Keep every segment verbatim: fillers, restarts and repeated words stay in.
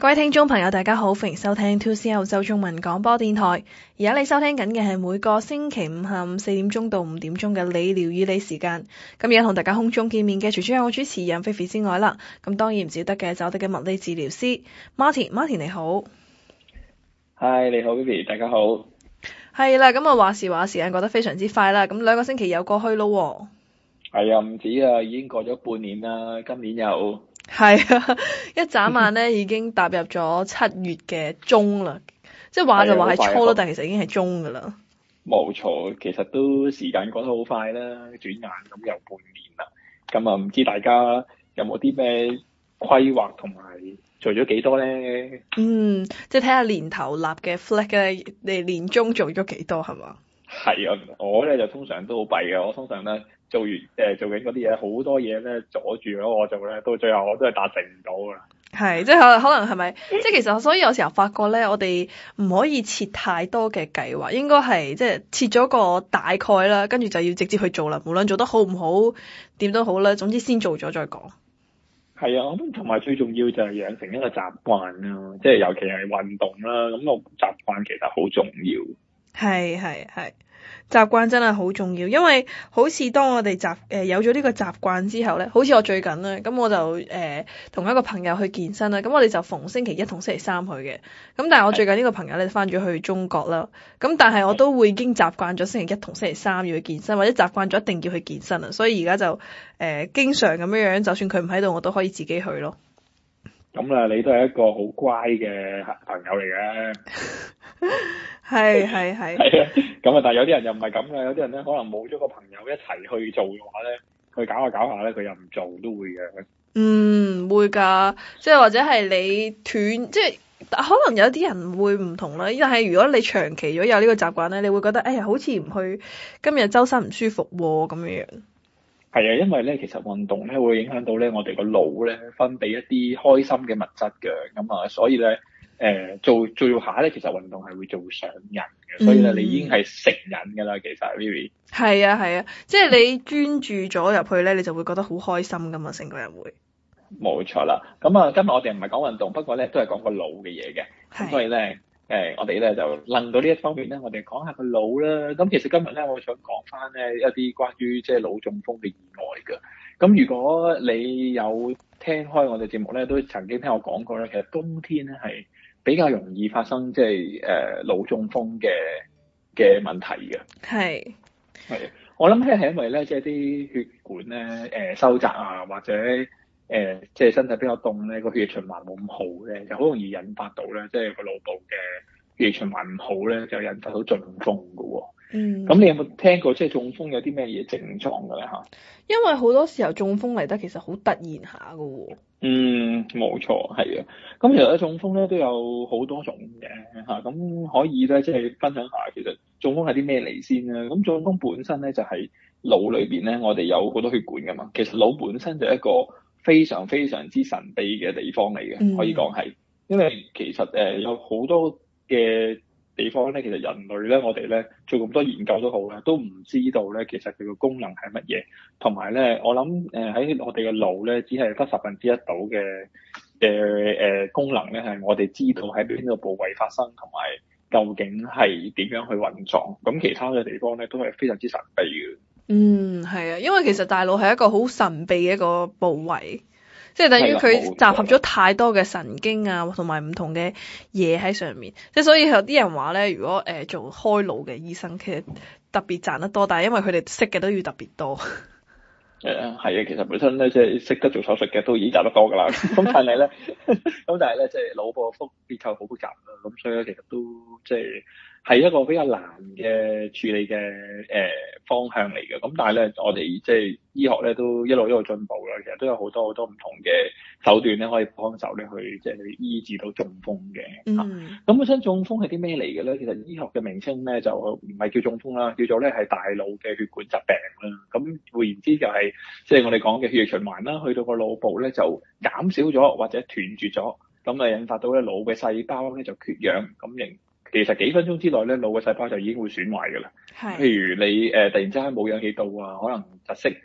各位聽眾朋友大家好，歡迎收聽 two C 澳洲中文廣播電台。而家你收聽緊嘅係每個星期五下午四點鐘到五點鐘嘅理療與你時間。咁而家同大家空中見面嘅除咗有我主持人菲菲之外啦，咁當然唔少得嘅就我哋嘅物理治療師 Martin。Martin 你好。 Hi， 你好 Vivi， 大家好。 係啦，咁啊話時話時間過得非常之快啦，咁兩個星期又過去咯。 係啊，唔止啊，已經過咗半年啦，今年又係啊，一眨眼咧已經踏入咗七月嘅中啦，即係話就話係初啦，但係其實已經係中噶啦。 冇錯，其實都時間過得好快啦，轉眼咁又半年啦。咁啊，唔知大家有冇啲咩規劃同埋做咗幾多咧？ 嗯，即係睇下年頭立嘅 flag 咧，你年中做咗幾多係嘛？ 係啊，我咧就通常都好弊嘅，我通常咧做完誒、呃、做緊嗰啲嘢，好多嘢咧阻住咗我做咧，到最後我都係達成唔到㗎。 係，即係可可能係咪？即係其實所以有時候發覺咧，我哋唔可以設太多嘅計劃，應該係即係設咗個大概啦，跟住就要直接去做啦。無論做得好唔好，點都好啦，總之先做咗再講。 係啊，咁同埋最重要就係養成一個習慣啦，即係尤其係運動啦，咁個習慣其實好重要。 係係係，習慣真係好重要，因為好似當我哋習誒有咗呢個習慣之後咧，好似我最近咧，咁我就誒同、呃、一個朋友去健身啦，咁我哋就逢星期一同星期三去嘅，咁但係我最近呢個朋友咧返咗去中國啦，咁但係我都會已經習慣咗星期一同星期三要去健身，或者習慣咗一定要去健身啦，所以而家就誒、呃、經常咁樣樣，就算佢唔喺度，我都可以自己去咯。 咁啦，你都係一個好乖嘅朋友嚟嘅。 係係係。 係啊，咁啊，但係有啲人又唔係咁嘅，有啲人咧可能冇咗個朋友一齊去做嘅話咧，佢搞下搞下咧，佢又唔做都會嘅。 嗯，會㗎，即係或者係你斷，即係可能有啲人會唔同啦。但係如果你長期咗有呢個習慣咧，你會覺得哎呀，好似唔去，今日周身唔舒服喎咁樣樣。係啊，因為咧其實運動咧會影響到咧我哋個腦咧分泌一啲開心嘅物質嘅，咁啊所以咧。誒、呃、做做下咧，其實運動係會做上癮嘅，所以咧、嗯、你已經係成癮㗎啦。其實 Vivi 係啊係啊，即係你專注咗入去咧，你就會覺得好開心㗎嘛，成個人會。 冇錯啦，咁啊，今日我哋唔係講運動，不過咧都係講個腦嘅嘢嘅，咁所以咧誒、呃，我哋咧就諗到呢一方面咧，我哋講下個腦啦。咁其實今日咧，我想講翻咧一啲關於即係腦中風嘅意外㗎。咁如果你有聽開我哋節目咧，都曾經聽我講過咧，其實冬天咧係比較容易發生即係誒腦中風嘅嘅問題嘅。係係，我諗咧係因為咧即係啲血管咧誒、呃、收窄啊，或者誒即係身體比較凍咧，個血液循環冇咁好咧，就好容易引發到咧即係個腦部嘅血液循環唔好咧，就引發到中風㗎喎。嗯，咁你有冇聽過即係中風有啲咩嘢症狀㗎咧嚇？ 因為好多時候中風嚟得其實好突然下㗎喎。 嗯，冇錯，係啊。咁其實咧中風咧都有好多種嘅嚇，咁可以咧即係分享下其實中風係啲咩嚟先啦。咁中風本身咧就係腦裏邊咧，我哋有好多血管㗎嘛。其實腦本身就係一個非常非常之神秘嘅地方嚟嘅，可以講係，因為其實誒有好多嘅地方咧，其實人類咧，我哋咧做咁多研究都好咧，都唔知道咧，其實佢個功能係乜嘢。同埋咧，我諗誒喺我哋嘅腦咧，只係得十分之一到嘅嘅誒功能咧，係我哋知道喺邊個部位發生，同埋究竟係點樣去運作。咁其他嘅地方咧，都係非常之神秘嘅。 嗯，係啊，因為其實大腦係一個好神秘嘅一個部位。即係等於佢集合咗太多嘅神經啊，同埋唔同嘅嘢喺上面。即係所以有啲人話咧，如果誒、呃、做開腦嘅醫生，其實特別賺得多，但係因為佢哋識嘅都要特別多。 誒係啊，其實本身咧即係識得做手術嘅都已經賺得多㗎啦。咁但係咧，咁但係咧即係腦部複結構好複雜啦。咁所以咧其實都即係係一個比較難嘅處理嘅誒、呃、方向嚟嘅。咁但係咧，我哋即係醫學咧都一路一路進步啦。其實都有好多好多唔同嘅手段咧，可以幫手咧去即係去醫治到中風嘅。嗯。咁本身中風係啲咩嚟嘅咧？其實醫學嘅名稱咧就唔係叫中風啦，叫做咧係大腦嘅血管疾病啦。咁換言之就係即係我哋講嘅血液循環啦，去到個腦部咧就減少咗或者斷絕咗，咁啊引發到咧腦嘅細胞咧就缺氧，咁仍其實幾分鐘之內咧腦嘅細胞就已經會損壞㗎啦。係。譬如你誒、呃、突然之間冇氧氣到啊，可能窒息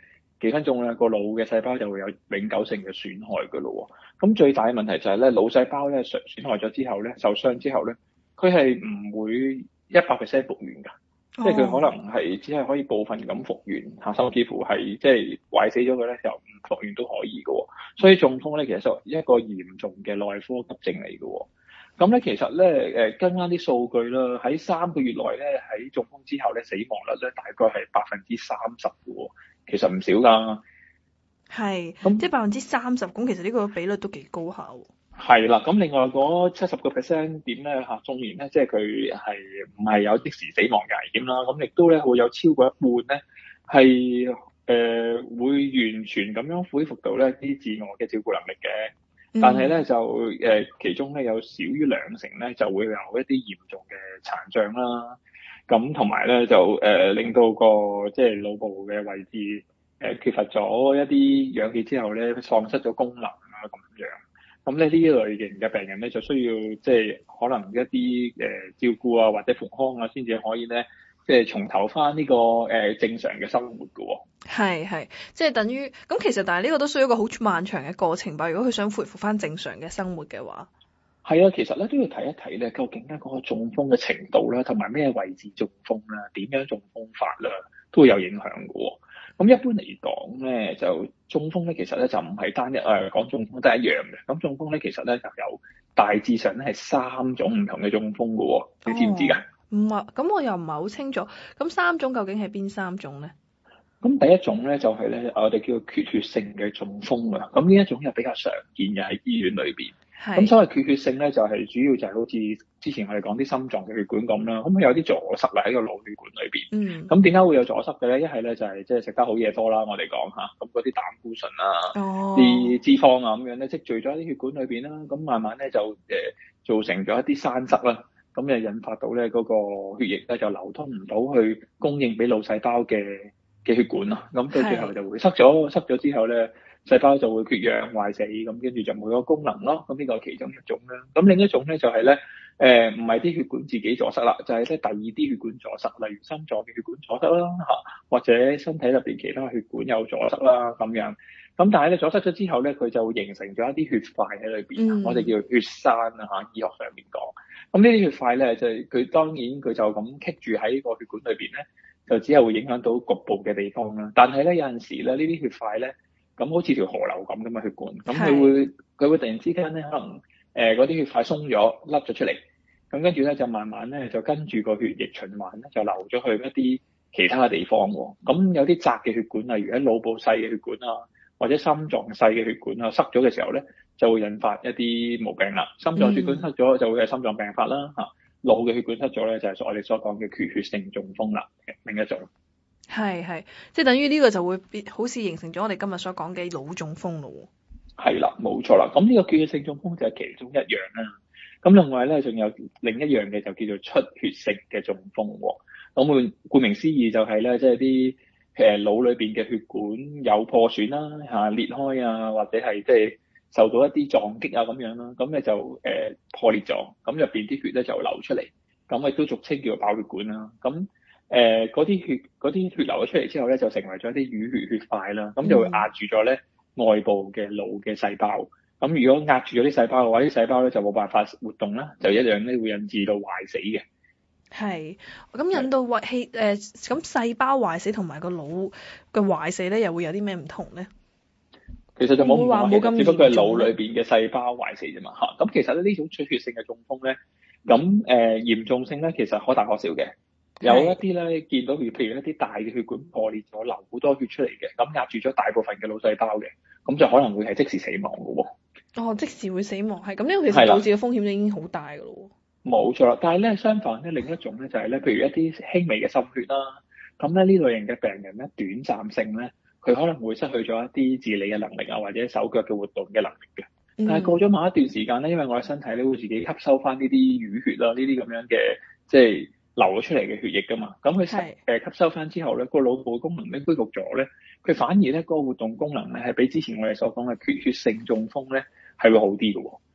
幾分鐘咧，個腦嘅細胞就會有永久性嘅損害㗎咯喎。咁最大嘅問題就係咧，腦細胞咧損損害咗之後咧，受傷之後咧，佢係唔會一百 percent 復原㗎。即係佢可能係只係可以部分咁復原嚇，甚至乎係即係壞死咗佢咧，就唔復原都可以嘅喎。所以中風咧，其實就一個嚴重嘅內科急症嚟嘅喎。咁咧其實咧誒，跟啱啲數據啦，喺三個月內咧，喺中風之後咧，死亡率咧大概係百分之三十嘅喎，其實唔少㗎。 係，咁即係百分之三十，咁其實呢個比率都幾高下喎。 係啦，咁另外嗰七十個 percent 點咧嚇，縱然咧即係佢係唔係有即時死亡嘅危險啦，咁亦都咧會有超過一半咧係誒會完全咁樣恢復到咧啲自我嘅照顧能力嘅，但係咧就誒、呃、其中咧有少於兩成咧就會有一啲嚴重嘅殘障啦，咁同埋咧就誒、呃、令到個即係腦部嘅位置誒、呃、缺乏咗一啲氧氣之後咧喪失咗功能啊咁樣。咁咧呢一類型嘅病人咧就需要即係可能一啲誒、呃、照顧啊或者復康啊，先至可以咧即係重投翻呢個誒、呃、正常嘅生活㗎喎。 係係，即係等於咁其實，但係呢個都需要一個好漫長嘅過程吧。如果佢想恢復翻正常嘅生活嘅話， 係啊，其實咧都要睇一睇咧，究竟咧嗰個中風嘅程度啦，同埋咩位置中風啦，點樣中風法啦，都會有影響㗎喎。咁一般嚟講咧，就中風咧，其實咧就唔係單一誒講中風都係一樣嘅。咁中風咧，其實咧就有大致上咧係三種唔同嘅中風㗎喎，你知唔知㗎？ 唔係，咁我又唔係好清楚。咁三種究竟係邊三種咧？ 咁第一種咧就係咧，我哋叫做缺血性嘅中風啊。咁呢一種又比較常見嘅喺醫院裏邊。咁係。 所謂缺血性咧，就係主要就係好似之前我哋講啲心臟嘅血管咁啦。咁佢有啲阻塞啦喺個腦血管裏邊。 嗯。 咁點解會有阻塞嘅咧？一係咧就係即係食得好嘢多啦，我哋講下。咁嗰啲膽固醇啊、啲、哦、脂肪啊咁樣咧積聚咗喺啲血管裏邊啦。咁慢慢咧就誒、呃、造成咗一啲栓塞啦。咁就引發到咧嗰、那個血液咧就流通唔到去供應俾腦細胞嘅嘅血管啊。咁到最後就會塞咗，塞咗之後咧。細胞就會缺氧壞死，咁跟住就冇咗功能咯。咁呢個係其中一種啦。咁另一種咧就係、是、咧，誒唔係啲血管自己阻塞啦，就係、是、咧第二啲血管阻塞，例如心臟嘅血管阻塞啦嚇，或者身體入邊其他血管有阻塞啦咁樣。咁但係咧阻塞咗之後咧，佢就會形成咗一啲血塊喺裏邊，嗯、我哋叫血栓啊嚇，醫學上面講。咁呢啲血塊咧就係、是、佢當然佢就咁棘住喺個血管裏邊咧，就只係會影響到局部嘅地方啦。但係咧有陣時咧呢啲血塊咧。咁好似條河流咁嘅嘛血管，咁佢會佢會突然之間咧，可能誒嗰啲血塊鬆咗，甩咗出嚟，咁跟住咧就慢慢咧就跟住個血液循環咧，就流咗去一啲其他嘅地方喎。咁有啲窄嘅血管，例如喺腦部細嘅血管啊，或者心臟細嘅血管啊，塞咗嘅時候咧，就會引發一啲毛病啦。心臟血管塞咗就會係心臟病發啦嚇，腦嘅、嗯、血管塞咗咧就係我哋所講嘅缺血性中風啦，另一種。 係係，即係等於呢個就會變，好似形成咗我哋今日所講嘅腦中風咯喎。係啦，冇錯啦。咁呢個缺血性中風就係其中一樣啦。咁另外咧，仲有另一樣嘅就叫做出血性嘅中風喎。咁顧顧名思義就係咧，即係啲誒腦裏邊嘅血管有破損啦、嚇裂開啊，或者係即係受到一啲撞擊啊咁樣啦。咁咧就誒、呃、破裂咗，咁入邊啲血咧就流出嚟，咁亦都俗稱叫做爆血管啦。咁誒嗰啲血嗰啲血流咗出嚟之後咧，就成為咗一啲淤血血塊啦，咁就會壓住咗咧外部嘅腦嘅細胞。咁如果壓住咗啲細胞嘅話，啲細胞咧就冇辦法活動啦，就一樣咧會引致到壞死嘅。 係，咁引到壞氣誒，咁細胞壞死同埋個腦嘅壞死咧，又會有啲咩唔同咧？ 其實就冇話冇咁，只不過係腦裏邊嘅細胞壞死啫嘛嚇。咁其實咧呢種出血性嘅中風咧，咁誒、呃、嚴重性咧其實可大可小嘅。有一啲咧見到，譬如譬如一啲大嘅血管破裂咗，流好多血出嚟嘅，咁壓住咗大部分嘅腦細胞嘅，咁就可能會係即時死亡嘅喎。 哦，即時會死亡，係咁呢個其實導致嘅風險就已經好大嘅咯喎。冇錯啦，但係咧相反咧，另一種咧就係咧，譬如一啲輕微嘅滲血啦，咁咧呢類型嘅病人咧，短暫性咧，佢可能會失去咗一啲自理嘅能力啊，或者手腳嘅活動嘅能力嘅。但係過咗某一段時間咧，因為我嘅身體咧會自己吸收翻呢啲淤血啦，呢啲咁樣嘅即係流咗出嚟嘅血液噶嘛，咁佢吸誒吸收翻之後咧，個腦部功能咧恢復咗咧，佢反而咧嗰個活動功能咧係比之前我哋所講嘅缺血性中風咧係會好啲嘅喎。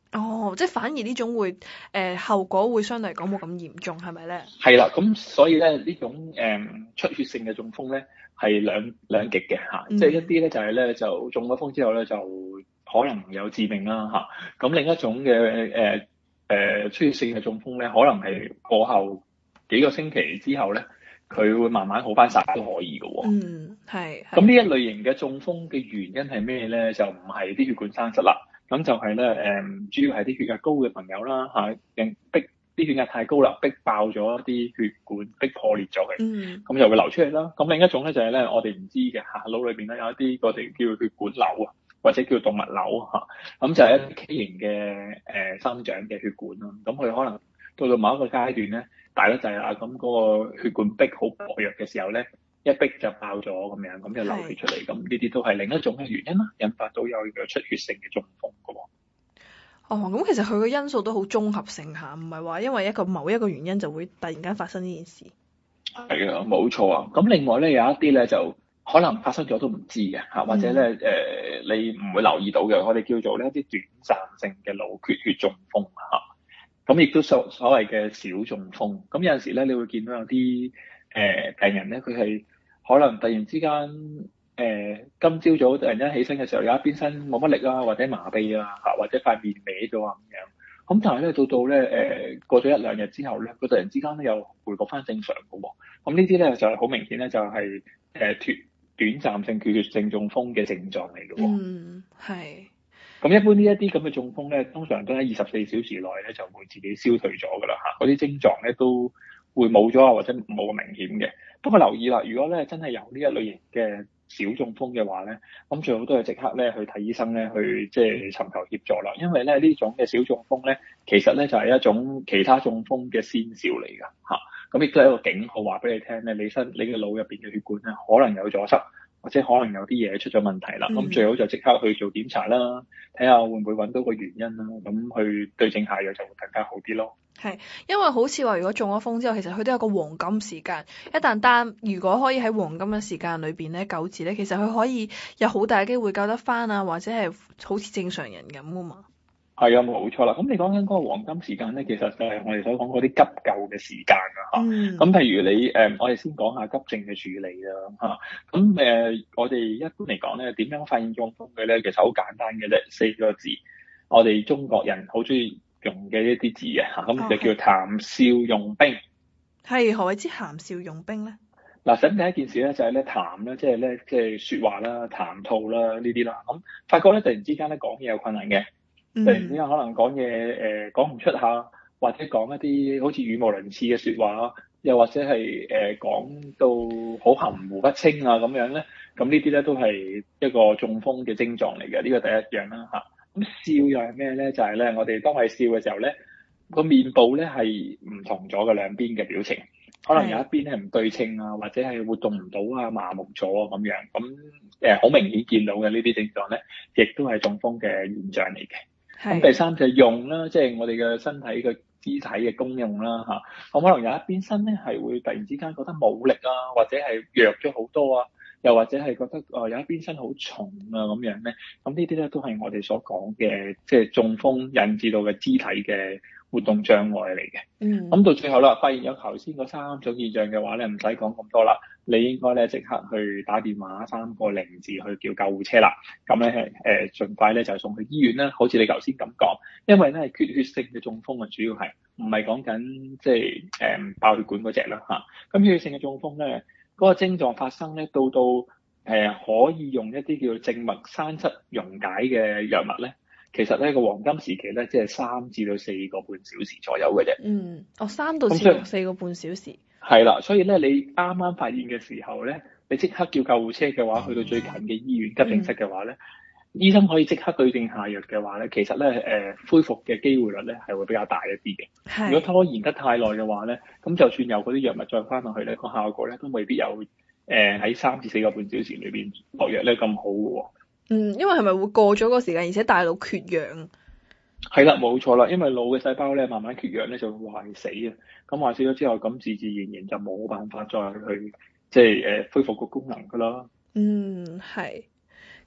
哦，即係反而呢種會誒、呃、後果會相對嚟講冇咁嚴重，係咪咧？ 係啦，咁所以咧呢種誒、嗯、出血性嘅中風咧係兩兩極嘅嚇， 嗯、 即係一啲咧就係、是、咧就中咗風之後咧就可能有致命啦嚇，咁、啊、另一種嘅誒誒出血性嘅中風咧，可能係過後幾個星期之後咧，佢會慢慢好翻晒都可以嘅喎。 嗯，係。 咁呢一類型嘅中風嘅原因係咩咧？就唔係啲血管生塞啦，咁就係咧誒，主要係啲血壓高嘅朋友啦嚇，令、啊、逼啲血壓太高啦，逼爆咗啲血管，逼破裂咗佢， 嗯， 咁就會流出嚟啦。咁另一種咧就係、是、咧，我哋唔知嘅嚇，腦裏邊咧有一啲我哋叫血管瘤啊，或者叫動脈瘤嚇，咁就係一啲畸形嘅誒、呃、生長嘅血管啦。咁佢可能到到某一個階段咧，大得滯啦，咁嗰個血管壁好薄弱嘅時候咧。一逼就爆咗咁樣，咁就流血出嚟，咁呢啲都係另一種嘅原因啦，引發到有嘅出血性嘅中風嘅喎。 哦，咁其實佢個因素都好綜合性下，唔係話因為一個某一個原因就會突然間發生呢件事。 係啊，冇錯啊。咁另外咧有一啲咧就可能發生咗都唔知嘅嚇，或者咧誒、呃、你唔會留意到嘅，我哋叫做呢一啲短暫性嘅腦缺血中風嚇。咁亦都所所謂嘅小中風。咁有陣時咧你會見到有啲誒、呃、病人咧佢係。可能突然之間，誒、呃、今朝早突然間起身嘅時候，有一邊身冇乜力啊，或者麻痹啊，嚇或者塊面歪咗啊咁樣。咁但係咧到到咧誒、呃、過咗一兩日之後咧，佢突然之間咧又回復翻正常嘅喎。咁呢啲咧就係好明顯咧，就係誒脫短暫性缺血性中風嘅症狀嚟嘅喎。 嗯，係。 咁一般呢一啲咁嘅中風咧，通常都喺二十四小時內咧就會自己消退咗㗎啦嚇。嗰啲症狀咧都會冇咗啊，或者冇咁明顯嘅。不過留意啦，如果咧真係有呢一類型嘅小中風嘅話咧，咁最好都係即刻咧去睇醫生咧，去即係尋求協助啦。因為咧呢種嘅小中風咧，其實咧就係一種其他中風嘅先兆嚟㗎嚇。咁亦都係一個警號，話俾你聽咧，你身你嘅腦入邊嘅血管咧可能有阻塞，或者可能有啲嘢出咗問題啦。咁、嗯、最好就即刻去做檢查啦，睇下會唔會揾到個原因啦。咁去對症下藥就會更加好啲咯。 係，因為好似話，如果中咗風之後，其實佢都有個黃金時間。一旦單，如果可以喺黃金嘅時間裏邊咧救治咧，其實佢可以有好大機會救得翻啊，或者係好似正常人咁噶嘛。 係啊，冇錯啦。咁你講緊嗰個黃金時間咧，其實就係我哋所講嗰啲急救嘅時間啊。嚇、嗯。咁譬如你誒、呃，我哋先講下急症嘅處理啦。嚇、啊。咁誒、呃，我哋一般嚟講咧，點樣發現中風嘅咧？其實好簡單嘅啫，四個字。我哋中國人好中意用嘅一啲字嘅嚇，咁、啊、就叫談笑用兵。 係，何謂之談笑用兵咧？ 嗱，首先第一件事咧就係咧談咧，即係咧即係説話啦、談吐啦呢啲啦。咁發覺咧突然之間咧講嘢有困難嘅。突然之間可能講嘢誒講唔出下，或者講一啲好似語無倫次嘅説話，又或者係誒、呃、講到好含糊不清啊咁樣咧，咁呢啲咧都係一個中風嘅症狀嚟嘅。呢、這個第一樣啦嚇。咁、啊、笑又係咩咧？就係、是、咧我哋當係笑嘅時候咧，個面部咧係唔同咗嘅兩邊嘅表情，可能有一邊咧唔對稱啊，或者係活動唔到啊、麻木咗啊咁樣。咁誒好明顯見到嘅呢啲症狀咧，亦都係中風嘅現象嚟嘅。咁第三就係用啦，即係我哋嘅身體嘅肢體嘅功用啦嚇。咁可能有一邊身咧係會突然之間覺得冇力啊，或者係弱咗好多啊，又或者係覺得啊有一邊身好重啊咁樣咧。咁呢啲咧都係我哋所講嘅，即係中風引致到嘅肢體嘅活動障礙嚟嘅。嗯。咁到最後啦，發現有頭先嗰三種現象嘅話咧，唔使講咁多啦。你應該咧即刻去打電話三個零字去叫救護車啦。咁咧誒，盡快咧就送去醫院啦。好似你頭先咁講，因為咧缺血性嘅中風啊，主要係唔係講緊即係誒爆血管嗰隻啦嚇。咁缺血性嘅中風咧，嗰、那個症狀發生咧，到到誒、呃、可以用一啲叫靜脈栓塞溶解嘅藥物咧，其實咧個黃金時期咧，即係三至到四個半小時左右嘅啫。 嗯，哦，三到四四個半小時。 係啦，所以咧，你啱啱發現嘅時候咧，你即刻叫救護車嘅話，去到最近嘅醫院急症室嘅話咧，嗯、醫生可以即刻對症下藥嘅話咧，其實咧誒、呃、恢復嘅機會率咧係會比較大一啲嘅。係。如果拖延得太耐嘅話咧，咁就算有嗰啲藥物再翻落去咧，個效果咧都未必有誒喺三至四個半小時裏邊落藥咧咁好嘅喎。嗯， 因為係咪會過咗嗰個時間，而且大腦缺氧？ 係啦，冇錯啦，因為腦嘅細胞咧慢慢缺氧咧就會壞死啊，咁壞死咗之後，咁自自然然就冇辦法再去即係誒恢復個功能噶啦。 嗯，係。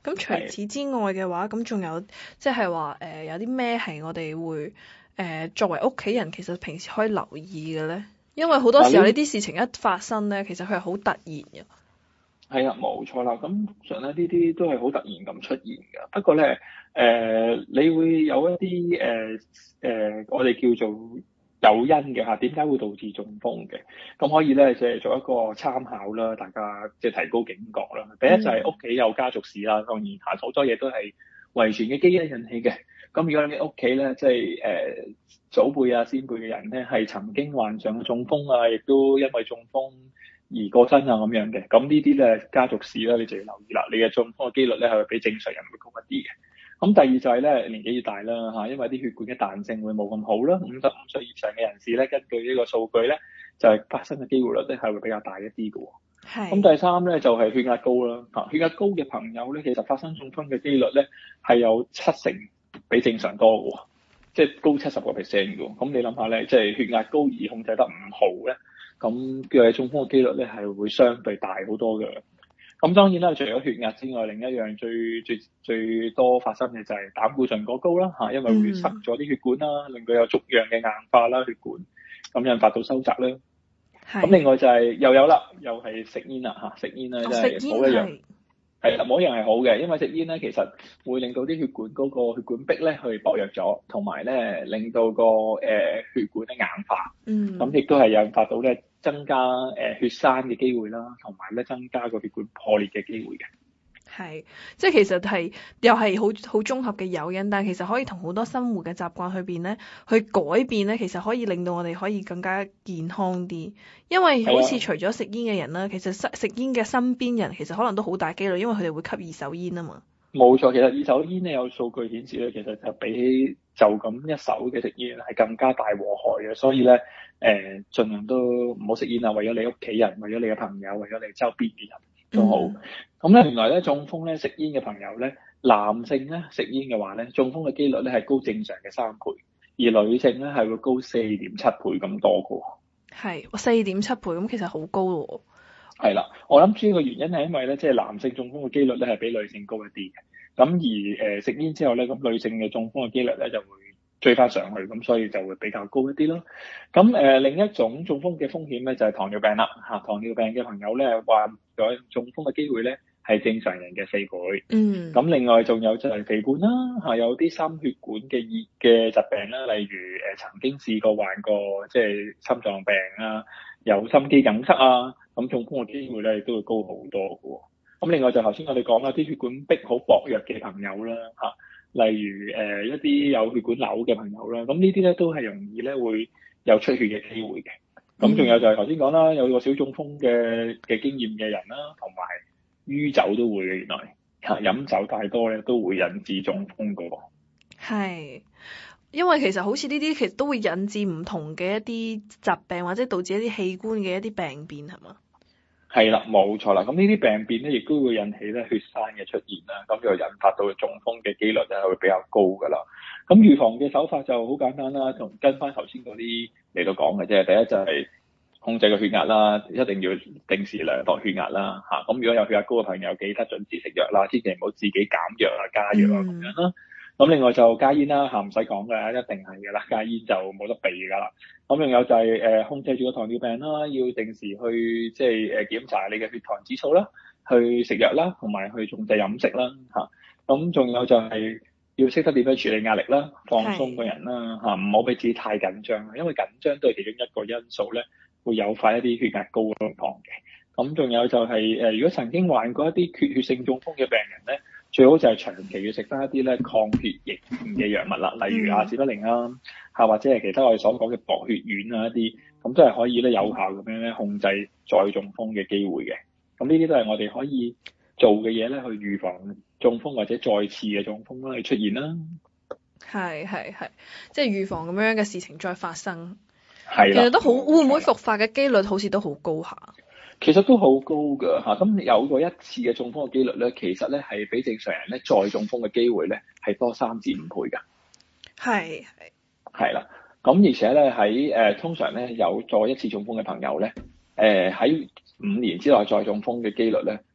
咁除此之外嘅話，咁仲有即係話誒有啲咩係我哋會誒、呃、作為屋企人其實平時可以留意嘅咧？因為好多時候呢啲事情一發生咧，其實佢係好突然嘅。 係啊，冇錯啦。咁通常咧，呢啲都係好突然咁出現嘅。不過咧，誒、呃，你會有一啲誒誒，我哋叫做誘因嘅嚇，點解會導致中風嘅？咁可以咧，即係做一個參考啦，大家即係提高警覺啦。第一就係屋企有家族史啦，當然嚇好多嘢都係遺傳嘅基因引起嘅。咁如果你屋企咧，即係誒、呃、祖輩啊、先輩嘅人咧，係曾經患上中風啊，亦都因為中風而過身啊咁樣嘅，咁呢啲咧家族史咧，你就要留意啦。你嘅中風嘅機率咧係會比正常人會高一啲嘅。咁第二就係咧年紀越大啦嚇，因為啲血管嘅彈性會冇咁好啦。五十五歲以上嘅人士咧，根據呢個數據咧，就係、是、發生嘅機會率咧係會比較大一啲嘅。係。咁第三咧就係、是、血壓高啦嚇，血壓高嘅朋友咧，其實發生中風嘅機率咧係有七成比正常多嘅，即係高七十個 percent 嘅。咁你諗下咧，即係血壓高而控制得唔好咧？咁嘅中風嘅機率咧係會相對大好多嘅。咁當然啦，除咗血壓之外，另一樣最最最多發生嘅就係膽固醇過高啦嚇，因為會塞咗啲血管啦，令佢有粥樣嘅硬化啦血管，咁引發到收窄啦。咁另外就係、是、又有啦，又係食煙啦嚇，食煙咧真係冇一樣。係啦，冇一樣係好嘅，因為食煙咧其實會令到啲血管嗰個血管壁咧去薄弱咗，同埋咧令到個誒、呃、血管咧硬化。嗯。咁亦都係引發到咧增加誒、呃、血栓嘅機會啦，同埋咧增加個血管破裂嘅機會嘅。 係，即係其實係又係好好綜合嘅誘因，但係其實可以同好多生活嘅習慣去邊咧，去改變咧，其實可以令到我哋可以更加健康啲。因為好似除咗食煙嘅人啦，其實食食煙嘅身邊人其實可能都好大機率，因為佢哋會吸二手煙啊嘛。冇錯，其實二手煙咧有數據顯示咧，其實就比起就咁一手嘅食煙係更加大禍害嘅，所以咧誒，盡量都唔好食煙啊！為咗你屋企人，為咗你嘅朋友，為咗你周邊嘅人。都好，咁咧、嗯、原來咧中風咧食煙嘅朋友咧，男性咧食煙嘅話咧，中風嘅機率咧係高正常嘅三倍，而女性咧係會高四點七倍咁多嘅。係，四點七倍咁其實好高喎。係啦，我諗主要嘅原因係因為咧，即係男性中風嘅機率咧係比女性高一啲嘅，咁而誒、呃、食煙之後咧，咁女性嘅中風嘅機率咧就會追翻上去，咁所以就會比較高一啲咯。咁誒、呃、另一種中風嘅風險咧就係、是、糖尿病啦嚇，糖尿病嘅朋友咧患咗中風嘅機會咧係正常人嘅四倍。嗯。咁另外仲有就係肥胖啦嚇，有啲心血管嘅熱嘅疾病啦，例如誒、呃、曾經試過患過即係心臟病啊，有心肌梗塞啊，咁中風嘅機會咧亦都會高好多嘅。咁另外就頭先我哋講啦，啲血管壁好薄弱嘅朋友啦嚇。例如誒、呃、一啲有血管瘤嘅朋友啦，咁呢啲咧都係容易咧會有出血嘅機會嘅。咁仲有就係頭先講啦，有個小中風嘅嘅經驗嘅人啦，同埋酗酒都會嘅，原來嚇飲酒太多咧都會引致中風嘅。係，因為其實好似呢啲其實都會引致唔同嘅一啲疾病，或者導致一啲器官嘅一啲病變，係嘛？係啦，冇錯啦。咁呢啲病變咧，亦都會引起咧血栓嘅出現啦，咁就引發到中風嘅機率咧係會比較高噶啦。咁預防嘅手法就好簡單啦，同跟翻頭先嗰啲嚟到講嘅啫。第一就係控制個血壓啦，一定要定時量度血壓啦。嚇，咁如果有血壓高嘅朋友，記得準時食藥啦，千祈唔好自己減藥啊、加藥啊咁樣啦。咁另外就戒煙啦，嚇唔使講嘅，一定係嘅啦，戒煙就冇得避㗎啦。咁仲有就係、是、誒、呃、控制住個糖尿病啦，要定時去即係誒檢查你嘅血糖指數啦，去食藥啦，同埋去控制飲食啦嚇。咁仲有就係要識得點樣處理壓力啦，放鬆個人啦嚇，唔好俾自己太緊張，因為緊張都係其中一個因素咧，會誘發一啲血壓高嘅情況嘅。咁仲有就係、是、誒、呃，如果曾經患過一啲缺血性中風嘅病人咧，最好就係長期要食翻一啲咧抗血液嘅藥物啦，例如阿士匹靈啊，嚇或者係其他我哋所講嘅薄血丸啊一啲，咁都係可以咧有效咁樣咧控制再中風嘅機會嘅。咁呢啲都係我哋可以做嘅嘢咧，去預防中風或者再次嘅中風啦，去出現啦。係係係，即係預防咁樣嘅事情再發生。係啦。其實都好，會唔會復發嘅機率好似都好高下？其實都好高㗎嚇，咁有過一次嘅中風嘅機率咧，其實咧係比正常人咧再中風嘅機會咧係多三至五倍㗎。係係係啦，咁而且咧喺誒通常咧有再一次中風嘅朋友咧，誒喺五年之內再中風嘅機率咧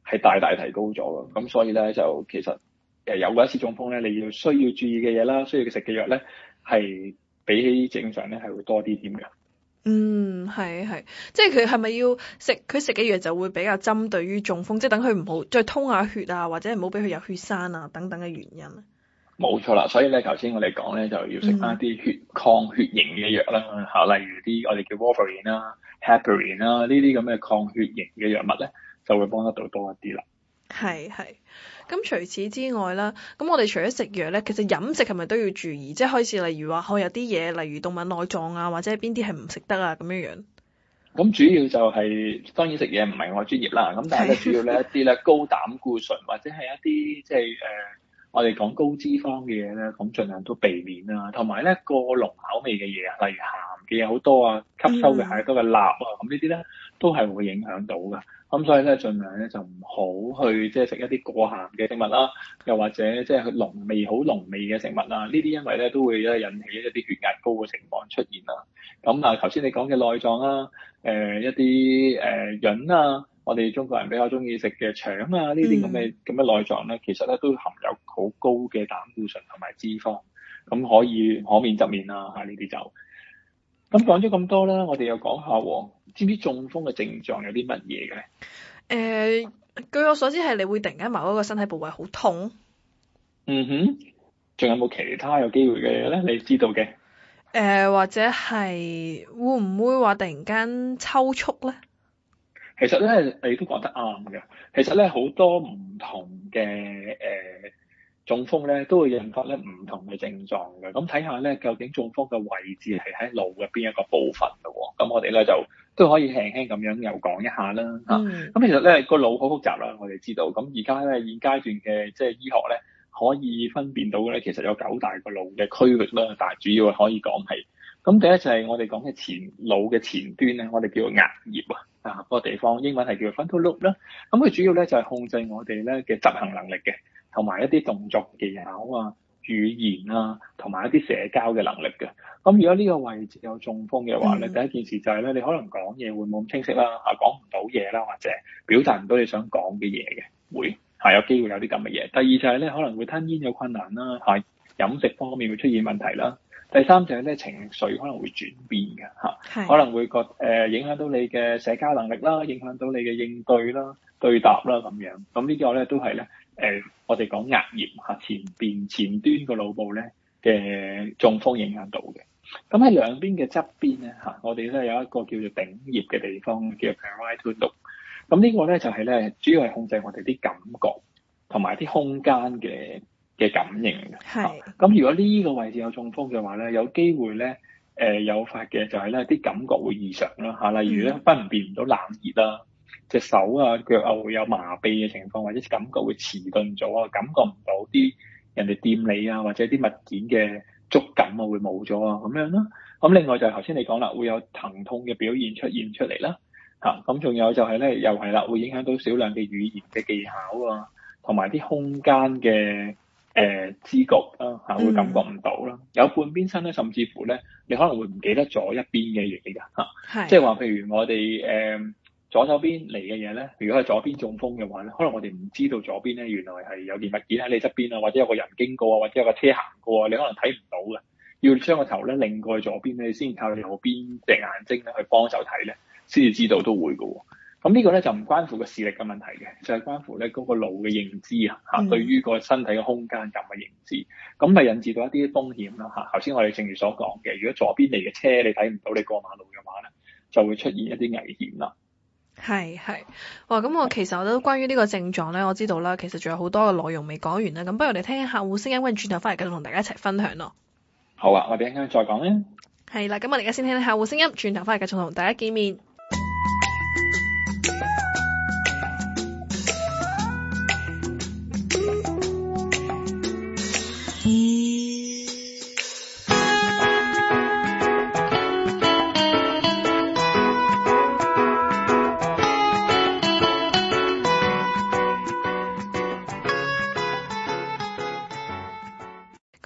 係大大提高咗嘅。咁所以咧就其實誒有過一次中風咧，你要需要注意嘅嘢啦，需要食嘅藥咧係比起正常咧係會多啲添嘅。 嗯，係係，即係佢係咪要食佢食嘅藥就會比較針對於中風，即係等佢唔好再通下血啊，或者唔好俾佢有血栓啊等等嘅原因。 冇錯啦，所以咧頭先我哋講咧就要食翻啲血、嗯、抗血型嘅藥啦嚇，例如啲我哋叫 warfarin 啦、heparin 啦呢啲咁嘅抗血型嘅藥物咧，就會幫得到多一啲啦。 係係，咁除此之外啦，咁我哋除咗食藥咧，其實飲食係咪都要注意？即係開始例如話，可有啲嘢，例如動物內臟啊，或者邊啲係唔食得啊咁樣樣。咁主要就係、是、當然食嘢唔係我專業啦，咁但係咧主要咧一啲咧高膽固醇或者係一啲即係誒我哋講高脂肪嘅嘢咧，咁盡量都避免啦。同埋咧過濃口味嘅嘢啊，例如鹹嘅嘢好多啊，吸收嘅係多嘅鈉啊，咁呢啲咧都係會影響到嘅。咁所以咧，盡量咧就唔好去即係食一啲過鹹嘅食物啦，又或者即係濃味好濃味嘅食物啦。呢啲因為咧都會咧引起一啲血壓高嘅情況出現啦。咁啊，頭先你講嘅內臟啦，誒、呃、一啲誒膶啊，我哋中國人比較中意食嘅腸啊，呢啲咁嘅咁嘅內臟咧，其實咧都含有好高嘅膽固醇同埋脂肪，咁可以可免則免啦嚇呢啲就。咁講咗咁多啦，我哋又講下喎，知唔知中風嘅症狀有啲乜嘢嘅咧？ 誒、呃，據我所知係你會突然間某一個身體部位好痛。 嗯哼，仲有冇其他有機會嘅嘢咧？你知道嘅？誒、 呃，或者係會唔會話突然間抽搐咧？ 其實咧，你都講得啱嘅。其實咧，好多唔同嘅誒。呃中風咧都會引發咧唔同嘅症狀嘅，咁睇下咧究竟中風嘅位置係喺腦嘅邊一個部分嘅喎，咁我哋咧就都可以輕輕咁樣又講一下啦嚇。咁、嗯、其實咧個腦好複雜啦，我哋知道，咁而家咧現階段嘅即係醫學咧可以分辨到咧，其實有九大個腦嘅區域啦，但係主要可以講係，咁第一就係我哋講嘅前腦嘅前端咧，我哋叫做額葉啊，啊、那個地方英文係叫做 frontal lobe 啦，咁佢主要咧就係控制我哋咧嘅執行能力嘅。同埋一啲動作技巧啊、語言啊，同埋一啲社交嘅能力嘅。咁如果呢個位置有中風嘅話咧，嗯、第一件事就係咧，你可能講嘢會冇咁清晰啦，啊講唔到嘢啦，或者表達唔到你想講嘅嘢嘅，會係有機會有啲咁嘅嘢。第二就係咧，可能會吞嚥有困難啦，係飲食方面會出現問題啦。第三就係咧，情緒可能會轉變嘅嚇，是可能會覺誒、呃、影響到你嘅社交能力啦，影響到你嘅應對啦、對答啦咁樣。咁呢個咧都係咧。誒、呃，我哋講額葉嚇前邊前端個腦部咧嘅中風影響到嘅。咁喺兩邊嘅側邊咧嚇，我哋咧有一個叫做頂葉嘅地方，叫 parietal lobe。咁呢個咧就係、是、咧主要係控制我哋啲感覺同埋啲空間嘅嘅感應嘅。係是。咁、啊、如果呢個位置有中風嘅話咧，有機會咧誒誘發嘅就係咧啲感覺會異常啦嚇，例如咧分辨唔到冷熱啦。隻手啊、腳啊會有麻痹嘅情況，或者感覺會遲鈍咗啊，感覺唔到啲人哋掂你啊，或者啲物件嘅觸感啊會冇咗啊，咁樣啦。咁另外就係頭先你講啦，會有疼痛嘅表現出現出嚟啦。嚇，咁仲有就係咧，又係啦，會影響到少量嘅語言嘅技巧啊，同埋啲空間嘅誒知覺啊，嚇會感覺唔到啦。嗯、有半邊身咧，甚至乎咧，你可能會唔記得咗一邊嘅嘢㗎嚇。係。即係話，譬如我哋誒。呃左手邊嚟嘅嘢咧，如果係左邊中風嘅話咧，可能我哋唔知道左邊咧原來係有件物件喺你側邊啊，或者有個人經過啊，或者有個車行過啊，你可能睇唔到嘅，要將個頭咧擰過去左邊咧，先靠右邊隻眼睛咧去幫手睇咧，先至知道都會嘅。咁呢個咧就唔關乎個視力嘅問題嘅，就係、是、關乎咧嗰個腦嘅認知啊，嚇、嗯、對於個身體嘅空間感嘅認知，咁咪引致到一啲風險啦嚇。頭先我哋正如所講嘅，如果左邊嚟嘅車你睇唔到，你過馬路嘅話咧，就會出現一啲危險啦。 係係，哇！咁我其實我都關於呢個症狀咧，我知道啦。其實仲有好多嘅內容未講完啦。咁不如我哋聽下客戶聲音，跟住轉頭翻嚟繼續同大家一齊分享咯。 好啊，我哋一陣間再講咧。 係啦，咁我哋而家先聽聽客戶聲音，轉頭翻嚟繼續同大家見面。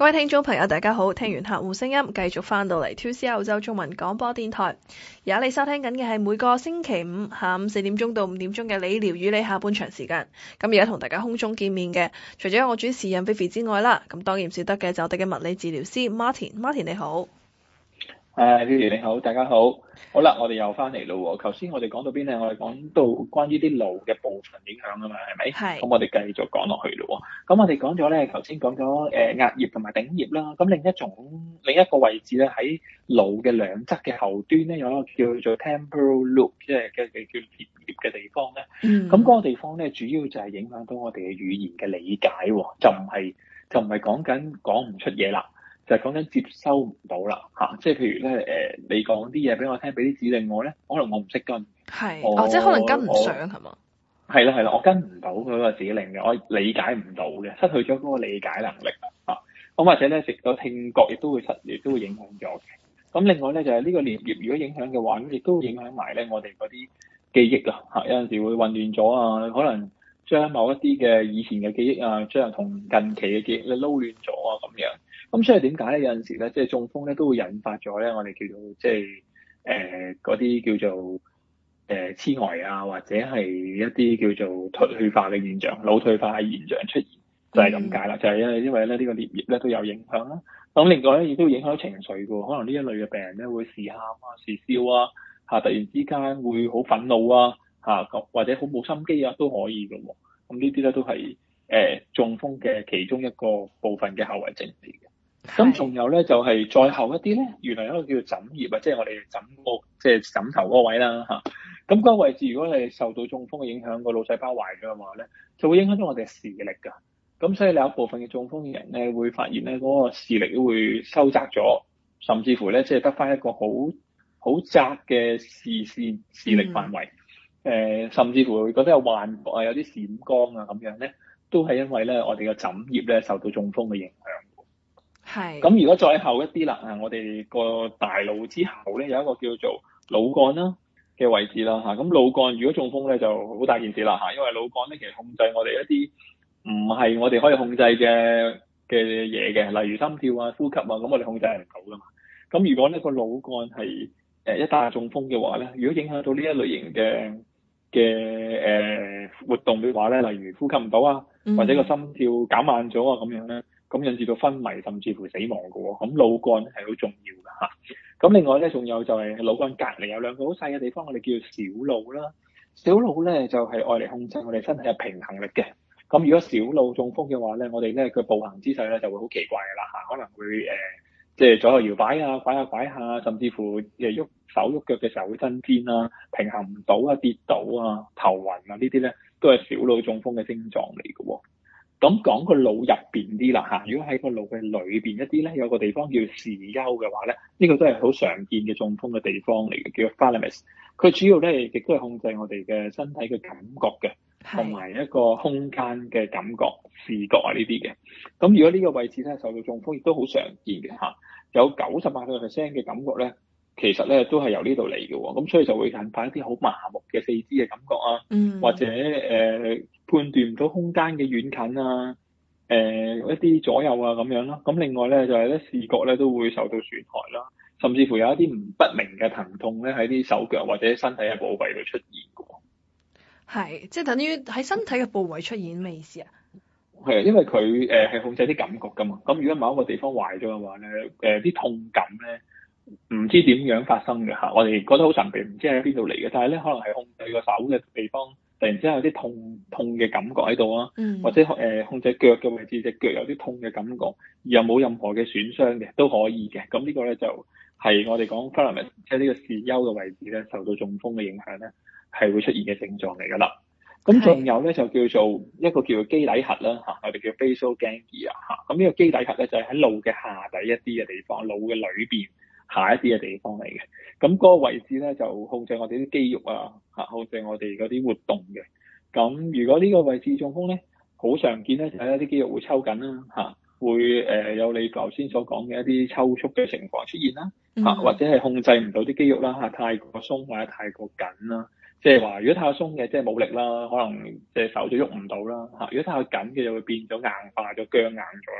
各位聽眾朋友，大家好！聽完客戶聲音，繼續翻到嚟 two C R 澳洲中文廣播電台。而家你收聽緊嘅係每個星期五下午四點鐘到五點鐘嘅理療與你下半場時間。咁而家同大家空中見面嘅，除咗我主持人 Vivi 之外啦，咁當然唔少得嘅就我哋嘅物理治療師 Martin。Martin 你好。 誒，Vivi 你好，大家好。好啦，我哋又翻嚟咯。頭先我哋講到邊咧？我哋講到關於啲腦嘅部分影響啊嘛，係咪？係。咁我哋繼續講落去咯。咁我哋講咗咧，頭先講咗誒額葉同埋頂葉啦。咁另一種另一個位置咧，喺腦嘅兩側嘅後端咧，有一個叫做 temporal lobe，即係嘅嘅叫顳葉嘅地方咧。嗯。咁嗰個地方咧，主要就係影響到我哋嘅語言嘅理解喎，就唔係就唔係講緊講唔出嘢啦。就係講緊接收唔到啦嚇，即係譬如咧誒、呃，你講啲嘢俾我聽，俾啲指令我咧，可能我唔識跟， 係， 我哦，即係可能跟唔上係嘛？ 係啦係啦，我跟唔到佢個指令嘅，我理解唔到嘅，失去咗嗰個理解能力啊。咁或者咧，食咗聽覺亦都會失，亦都會影響咗嘅。咁另外咧就係、是、呢個顳葉，如果影響嘅話，亦都會影響埋咧我哋嗰啲記憶啊嚇，有陣時會混亂咗啊，可能將某一啲嘅以前嘅記憶啊，將同近期嘅記憶咧撈亂咗啊咁樣。咁所以點解咧？有陣時咧，即係中風咧，都會引發咗咧，我哋叫做即係誒嗰啲叫做誒痴呆啊，或者係一啲叫做退化嘅現象、腦退化嘅現象出現，就係咁解啦。就係因為因為咧呢個顳葉咧都有影響啦。咁另外咧亦都會影響情緒㗎，可能呢一類嘅病人咧會時喊啊、時笑啊，嚇突然之間會好憤怒啊，嚇咁或者好冇心機啊都可以㗎喎。咁呢啲咧都係誒、呃、中風嘅其中一個部分嘅後遺症嚟嘅。咁仲有咧，就係、是、再後一啲咧，原來有一個叫做枕葉啊，即係我哋枕個即係枕頭嗰個位啦嚇。咁嗰個位置，如果你受到中風嘅影響，個腦細胞壞咗嘅話咧，就會影響到我哋嘅視力㗎。咁所以你有一部分嘅中風嘅人咧，會發現咧嗰個視力都會收窄咗，甚至乎咧即係得返一個好好窄嘅視線視力範圍。誒、嗯呃，甚至乎會覺得有幻覺啊，有啲閃光啊咁樣咧，都係因為咧我哋嘅枕葉咧受到中風嘅影響。係，咁如果再後一啲啦，啊，我哋個大腦之後咧有一個叫做腦幹啦嘅位置啦，嚇，咁腦幹如果中風咧就好大件事啦，嚇，因為腦幹咧其實控制我哋一啲唔係我哋可以控制嘅嘅嘢嘅，例如心跳啊、呼吸啊，咁我哋控制唔到噶嘛。咁如果呢個腦幹係誒一旦中風嘅話咧，如果影響到呢一類型嘅嘅誒活動嘅話咧，例如呼吸唔到啊，或者個心跳減慢咗啊咁樣咧。咁引致到昏迷甚至乎死亡嘅喎，咁腦幹係好重要㗎嚇。咁另外咧，仲有就係腦幹隔離有兩個好細嘅地方，我哋叫小腦啦。小腦咧就係愛嚟控制我哋身體嘅平衡力嘅。咁如果小腦中風嘅話咧，我哋咧個步行姿勢咧就會好奇怪㗎啦嚇，可能會誒即係左右搖擺啊，擺下擺下，甚至乎誒喐手喐腳嘅時候會震天啊，平衡唔到啊，跌倒啊，頭暈啊，呢啲咧都係小腦中風嘅症狀嚟嘅喎。咁講個腦入邊啲啦嚇，如果喺個腦嘅裏邊一啲咧，有個地方叫視丘嘅話咧，呢、這個都係好常見嘅中風嘅地方嚟嘅，叫 thalamus。佢主要咧亦都係控制我哋嘅身體嘅感覺嘅，同埋一個空間嘅感覺、視覺啊呢啲嘅。咁如果呢個位置咧受到中風，亦都好常見嘅嚇，有九十八個 percent 嘅感覺咧，其實咧都係由呢度嚟嘅喎。咁所以就會引發一啲好麻木嘅四肢嘅感覺啊，嗯、或者誒。呃判斷唔到空間嘅遠近啊，誒、呃、一啲左右啊咁樣咯。咁另外咧就係、是、咧視覺咧都會受到損害啦，甚至乎有一啲唔不明嘅疼痛咧喺啲手腳或者身體嘅部位度出現嘅。係， 即係等於喺身體嘅部位出現咩意思啊？ 係啊，因為佢誒係控制啲感覺㗎嘛。咁如果某一個地方壞咗嘅話咧，誒、呃、啲痛感咧唔知點樣發生嘅嚇，我哋覺得好神秘，唔知喺邊度嚟嘅。但係咧可能係控制個手嘅地方。突然之間有啲痛痛嘅感覺喺度啊，嗯、或者誒、呃、控制腳嘅位置，隻腳有啲痛嘅感覺，而又冇任何嘅損傷嘅都可以嘅。咁呢個咧就係、是、我哋講 thalamus 即係呢個視丘嘅位置咧，受到中風嘅影響咧，係會出現嘅症狀嚟㗎啦。咁仲有咧就叫做一個叫做基底核啦嚇，我哋叫 basal ganglia 嚇。咁呢個基底核咧就係喺腦嘅下底一啲嘅地方，腦嘅裏邊下一啲嘅地方嚟嘅。咁嗰個位置咧就控制我哋啲肌肉啊，嚇控制我哋嗰啲活動嘅。咁如果呢個位置中風咧，好常見咧就係一啲肌肉會抽緊啦，嚇會誒、呃、有你頭先所講嘅一啲抽搐嘅情況出現啦，嚇、嗯、或者係控制唔到啲肌肉啦，嚇太過鬆或者太過緊啦。即係話如果太過鬆嘅，即係冇力啦，可能隻手就喐唔到啦，嚇如果太過緊嘅就會變咗硬化咗、僵硬咗啦。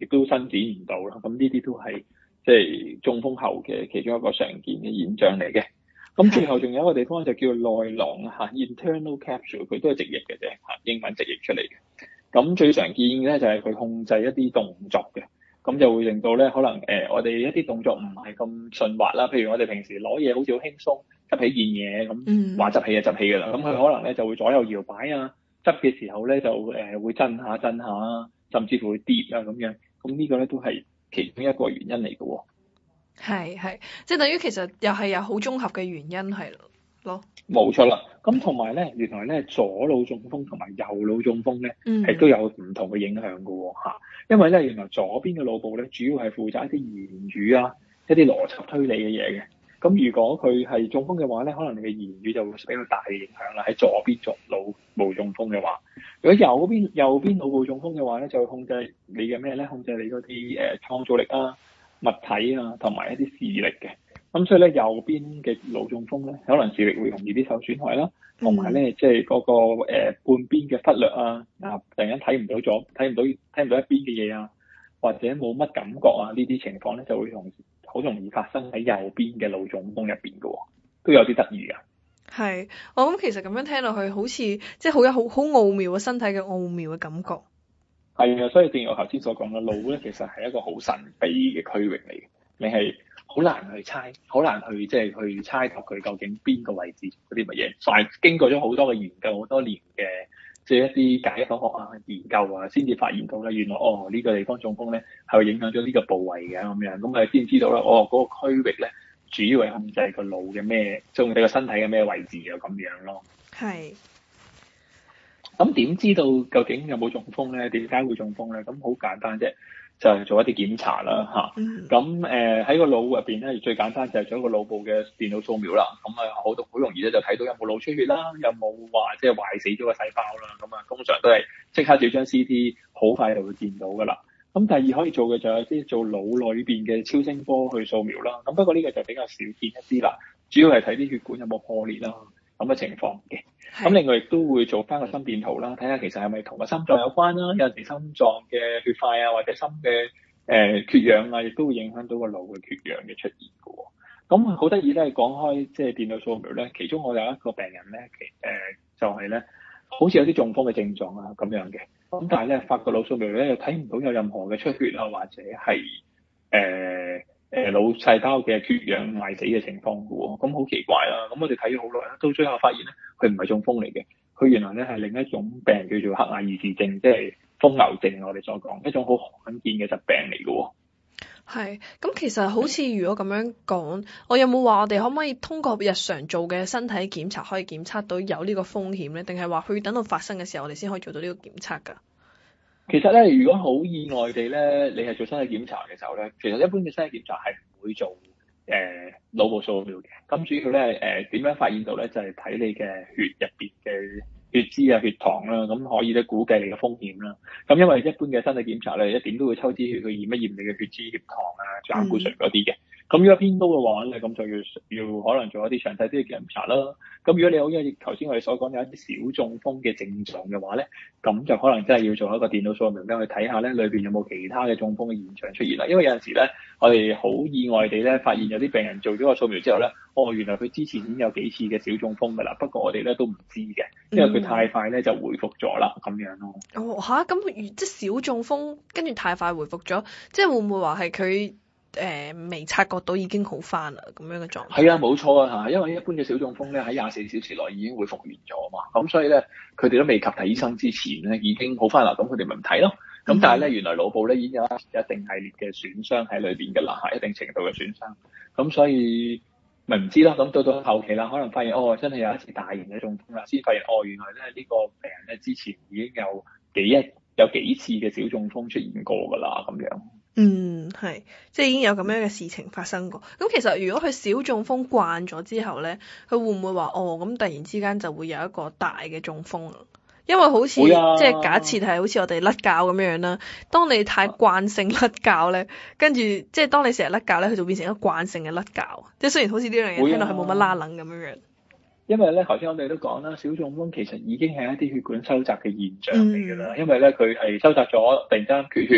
亦都伸展唔到啦。咁呢啲都係即係中風後嘅其中一個常見嘅現象嚟嘅。咁最後仲有一個地方就叫內囊嚇 internal capsule， 佢都係直譯嘅啫嚇，英文直譯出嚟嘅。咁最常見嘅咧就係佢控制一啲動作嘅，咁就會令到咧可能誒、呃、我哋一啲動作唔係咁順滑啦。譬如我哋平時攞嘢好似好輕鬆，執起件嘢咁話執起就執起㗎啦。咁佢可能咧就會左右搖擺啊，執嘅時候咧就誒、呃、會震下震下，甚至乎會跌啊咁樣。咁呢個咧都係其中一個原因嚟嘅喎。 係係，即係等於其實又係有好綜合嘅原因係咯。 冇錯啦，咁同埋咧，原來咧左腦中風同埋右腦中風咧，係、嗯、都有唔同嘅影響嘅喎嚇。因為咧，原來左邊嘅腦部咧，主要係負責一啲言語啊、一啲邏輯推理嘅嘢嘅。咁如果佢係中風嘅話咧，可能你嘅言語就會比較大嘅影響啦。喺左邊做腦部中風嘅話，如果右邊右邊腦部中風嘅話咧，就會控制你嘅咩咧？控制你嗰啲誒創造力啊、物體啊，同埋一啲視力嘅。咁所以咧，右邊嘅腦中風咧，可能視力會容易啲受損害啦，同埋咧，即係嗰個、呃、半邊嘅忽略啊，啊，突然間睇唔到咗，睇唔到睇唔到一邊嘅嘢啊，或者冇乜感覺啊，呢啲情況咧就會容好容易發生喺右邊嘅腦中風入邊嘅喎，都有啲得意㗎。 係，我諗其實咁樣聽落去，好似即係好有好好奧妙嘅身體嘅奧妙嘅感覺。 係啊，所以正如我頭先所講嘅，腦咧其實係一個好神秘嘅區域嚟嘅，你係好難去猜，好難去即係去猜度佢究竟邊個位置嗰啲乜嘢。但係經過咗好多嘅研究，好多年嘅即係一啲解剖學啊、研究啊，先至發現到咧，原來哦呢個地方中風咧係會影響咗呢個部位嘅咁樣，咁啊先知道啦，哦嗰個區域咧主要係控制個腦嘅咩，即係你個身體嘅咩位置啊咁樣咯。係。咁點知道究竟有冇中風咧？點解會中風咧？咁好簡單啫。就係做一啲檢查啦嚇，咁誒喺個腦入邊咧，最簡單就係做一個腦部嘅電腦掃描啦。咁啊好到好容易咧就睇到有冇腦出血啦，有冇話即係壞死咗個細胞啦。咁啊通常都係即刻照張 C T， 好快就會見到噶啦。咁第二可以做嘅就係啲做腦裏邊嘅超聲波去掃描啦。咁不過呢個就比較少見一啲啦，主要係睇啲血管有冇破裂啦咁嘅情況嘅。咁另外亦都會做翻個心電圖啦，睇下其實係咪同個心臟有關啦。有陣時心臟嘅血塊啊，或者心嘅誒、呃、缺氧啊，亦都會影響到個腦嘅缺氧嘅出現嘅喎。咁好得意咧，講開即係電腦掃描咧，其中我有一個病人咧，其誒、呃、就係、是、咧，好似有啲中風嘅症狀啊咁樣嘅。咁但係咧，發個腦掃描咧又睇唔到有任何嘅出血啊，或者係誒。呃誒腦細胞嘅缺氧壞死嘅情況嘅喎，咁好奇怪啦！咁我哋睇咗好耐啦，到最後發現咧，佢唔係中風嚟嘅，佢原來咧係另一種病叫做黑眼二字症，即係瘋牛症，我哋所講一種好罕見嘅疾病嚟嘅喎。係， 咁其實好似如果咁樣講，我有冇話我哋可唔可以通過日常做嘅身體檢查可以檢測到有呢個風險咧？定係話佢等到發生嘅時候，我哋先可以做到呢個檢測㗎？ 其實咧，如果好意外地咧，你係做身體檢查嘅時候咧，其實一般嘅身體檢查係唔會做誒、呃、腦部掃描嘅。咁主要咧誒點樣發現到咧，就係、是、睇你嘅血入邊嘅血脂啊、血糖啦，咁可以咧估計你嘅風險啦。咁因為一般嘅身體檢查咧，一點都會抽支血去驗一驗你嘅血脂、血糖啊、膽固醇嗰啲嘅。咁如果偏高嘅話咧，咁就要要可能做一啲詳細啲嘅檢查啦。咁如果你好似頭先我哋所講有一啲小中風嘅症狀嘅話咧，咁就可能真係要做一個電腦掃描咧，去睇下咧裏邊有冇其他嘅中風嘅現象出現啦。因為有陣時咧，我哋好意外地咧發現有啲病人做咗個掃描之後咧，哦原來佢之前已經有幾次嘅小中風㗎啦，不過我哋咧都唔知嘅，因為佢太快咧就回復咗啦咁樣咯。 哦嚇，咁即係小中風跟住太快回復咗，即係會唔會話係佢？誒、呃、未察覺到已經好翻啦，咁樣嘅狀態。係啊， 冇錯啊嚇，因為一般嘅小中風咧喺廿四小時內已經會復原咗啊嘛，咁所以咧佢哋都未及睇醫生之前咧已經好翻啦，咁佢哋咪唔睇咯。咁、嗯、但係咧原來腦部咧已經有一定系列嘅損傷喺裏邊㗎啦，係一定程度嘅損傷。咁所以咪唔知咯。咁到到後期啦，可能發現哦真係有一次大型嘅中風啦，先發現哦原來咧呢、呢個病人咧之前已經有幾一有幾次嘅小中風出現過㗎啦，咁樣。 嗯，係，即係已經有咁樣嘅事情發生過。咁其實如果佢小中風慣咗之後咧，佢會唔會話哦咁突然之間就會有一個大嘅中風啊？因為好似、啊、即係假設係好似我哋甩臼咁樣啦。當你太慣性甩臼咧，跟住即係當你成日甩臼咧，佢就變成一個慣性嘅甩臼。即係雖然好似呢樣嘢聽落去冇乜拉冷咁樣樣。 因為咧，頭先我哋都講啦，小中風其實已經係一啲血管收窄嘅現象嚟㗎啦。嗯、因為咧，佢係收窄咗，突然間缺血。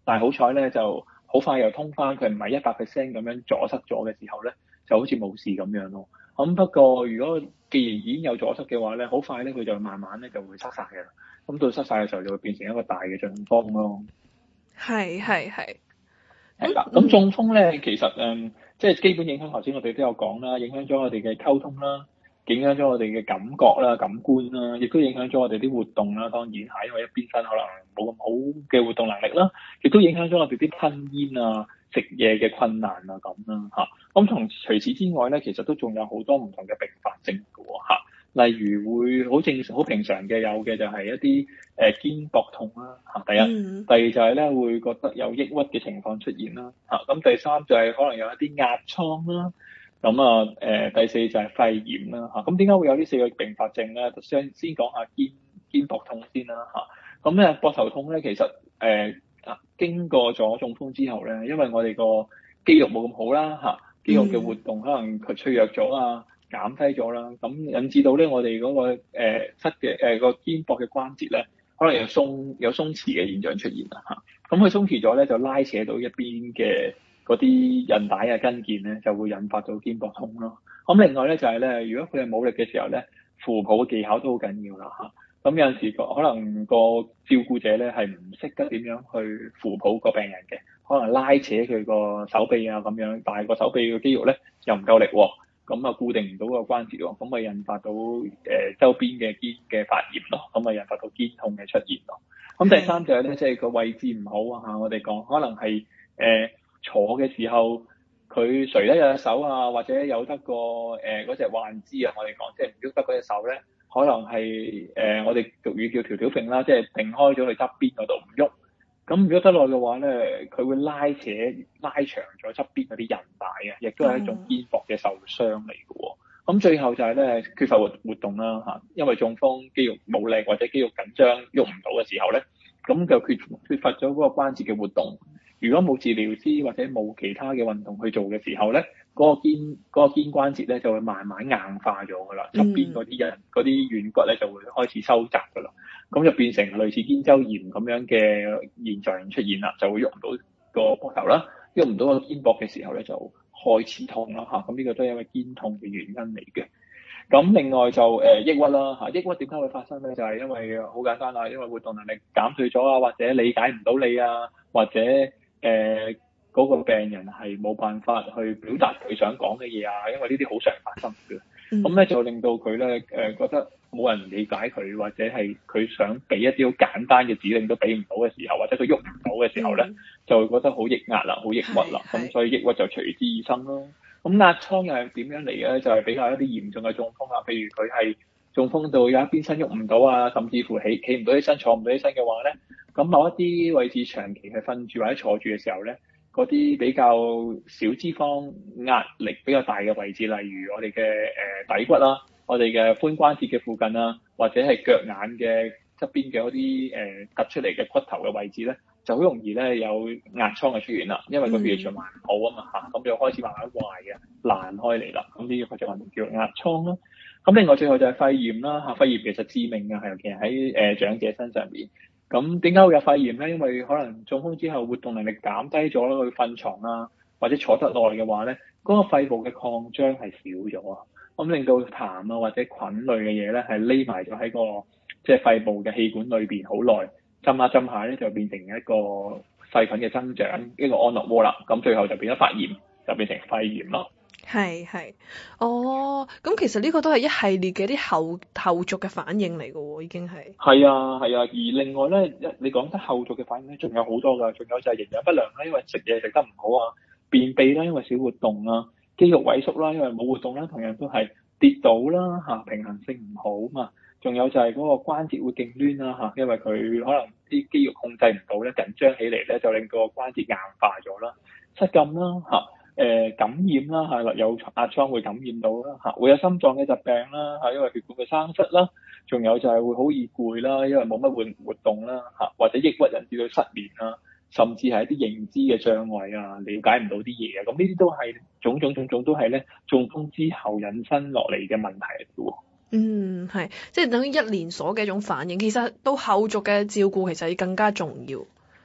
但係好彩咧就好快又通翻，佢唔係一百 percent 咁樣阻塞咗嘅時候咧，就好似冇事咁樣咯。咁不過如果既然已經有阻塞嘅話咧，好快咧佢就慢慢咧就會塞晒嘅啦。咁到塞晒嘅時候就會變成一個大嘅中風咯。 係係係。 係啦，咁中風咧其實誒、嗯，即係基本影響頭先我哋都有講啦，影響咗我哋嘅溝通啦，影響咗我哋嘅感覺啦、感官啦，亦都影響咗我哋啲活動啦。當然係因為一邊身可能冇咁好嘅活動能力啦，亦都影響咗我哋啲吞煙啊、食嘢嘅困難啊咁啦嚇。咁同除此之外咧，其實都仲有好多唔同嘅併發症嘅喎嚇。例如會好正常、好平常嘅有嘅就係一啲誒、呃、肩膊痛啦嚇，第一；嗯、第二就係咧會覺得有抑鬱嘅情況出現啦嚇。咁、啊、第三就係可能有一啲壓瘡啦。咁啊誒、呃、第四就係肺炎啦嚇。咁點解會有呢四個併發症咧？先先講下肩肩膊痛先啦嚇。咁咧膊頭痛咧其實誒、呃、經過咗中風之後咧，因為我哋個肌肉冇咁好啦嚇，肌肉嘅活動可能佢脆弱咗啊。減低咗啦，咁引致到咧我哋嗰、那個誒膝嘅誒個肩膊嘅關節咧，可能有鬆有鬆弛嘅現象出現啦嚇。咁佢鬆弛咗咧，就拉扯到一邊嘅嗰啲韌帶啊筋腱咧，就會引發到肩膊痛咯。咁另外咧就係、是、咧，如果佢係冇力嘅時候咧，扶抱嘅技巧都好緊要啦嚇。咁有陣時可能個照顧者咧係唔識得點樣去扶抱個病人嘅，可能拉扯佢個手臂啊咁樣，但係個手臂嘅肌肉咧又唔夠力喎。咁啊固定唔到個關節喎，咁啊引發到誒、呃、周邊嘅肩嘅發炎咯，咁啊引發到肩痛嘅出現咯。咁第三就係咧，即係個位置唔好啊嚇，我哋講可能係誒、呃、坐嘅時候佢垂得有隻手啊，或者有得個誒嗰隻患肢啊，我哋講即係唔喐得嗰隻手咧，可能係誒、呃、我哋俗語叫條條揈啦，即係揈開咗去側邊嗰度唔喐。咁如果得耐嘅話咧，佢會拉扯拉長咗側邊嗰啲韌帶啊，亦都係一種肩膊嘅受傷嚟嘅喎。咁最後就係咧缺乏活活動啦嚇，因為中風肌肉冇力或者肌肉緊張喐唔到嘅時候咧，咁就缺缺乏咗嗰個關節嘅活動。如果冇治療師或者冇其他嘅運動去做嘅時候咧，嗰、嗰個肩嗰、嗰個肩關節咧就會慢慢硬化咗㗎啦，側邊嗰啲人嗰啲軟骨咧就會開始收窄㗎啦。咁就變成類似肩周炎咁樣嘅現象出現啦，就會喐唔到個膊頭啦，喐唔到個肩膊嘅時候咧就開始痛啦嚇。咁呢個都係因為肩痛嘅原因嚟嘅。咁另外就誒、呃、抑鬱啦嚇，抑鬱點解會發生咧？就係、是、因為好簡單啦，因為活動能力減退咗啊，或者理解唔到你啊，或者誒嗰、呃那個病人係冇辦法去表達佢想講嘅嘢啊，因為呢啲好常發生嘅。咁咧、嗯、就令到佢咧誒覺得冇人理解佢，或者係佢想俾一啲好簡單嘅指令都俾唔到嘅時候，或者佢喐唔到嘅時候咧，嗯、就會覺得好抑壓啦，好抑鬱啦。咁所以抑鬱就隨之而生咯。咁壓瘡又係點樣嚟嘅咧？就係、是、比較一啲嚴重嘅中風啊，譬如佢係中風到有一邊身喐唔到啊，甚至乎起企唔到起身、坐唔到起身嘅話咧，咁某一啲位置長期係瞓住或者坐住嘅時候咧，嗰啲比較小脂肪、壓力比較大嘅位置，例如我哋嘅誒底骨啦，我哋嘅髖關節嘅附近啦，或者係腳眼嘅側邊嘅嗰啲誒突出嚟嘅骨頭嘅位置咧，就好容易咧有壓瘡嘅出現啦，因為個血液循環唔好啊嘛嚇，咁就開始慢慢壞嘅爛開嚟啦，咁呢個就我哋叫壓瘡啦。咁另外最後就係肺炎啦嚇，肺炎其實致命嘅係尤其係喺誒長者身上邊。咁點解會有肺炎咧？因為可能中風之後活動能力減低咗啦，佢瞓床啊或者坐得耐嘅話咧，嗰、那個肺部嘅擴張係少咗啊，咁令到痰啊或者菌類嘅嘢咧係匿埋咗喺個即係肺部嘅氣管裏邊好耐，浸下浸下咧就變成一個細菌嘅增長，一個安樂窩啦，咁最後就變咗發炎，就變成肺炎咯。 係係，哦，咁其實呢個都係一系列嘅啲後後續嘅反應嚟嘅喎，已經係。係啊係啊，而另外咧，你講得後續嘅反應咧，仲有好多㗎，仲有就係營養不良啦，因為食嘢食得唔好啊，便秘啦，因為少活動啊，肌肉萎縮啦，因為冇活動啦，同樣都係跌倒啦嚇，平衡性唔好嘛，仲有就係嗰個關節會痙攣啦嚇，因為佢可能啲肌肉控制唔到咧，緊張起嚟咧就令到個關節硬化咗啦，失禁啦嚇。誒、呃、感染啦係啦，有壓瘡會感染到啦嚇，會有心臟嘅疾病啦嚇，因為血管嘅生塞啦，仲有就係會好易攰啦，因為冇乜活活動啦嚇，或者抑鬱引致到失眠啦，甚至係一啲認知嘅障礙啊，了解唔到啲嘢啊，咁呢啲都係種種種種都係咧中風之後引申落嚟嘅問題嚟嘅喎。 嗯，係，即係等於一連鎖嘅一種反應，其實到後續嘅照顧其實更加重要。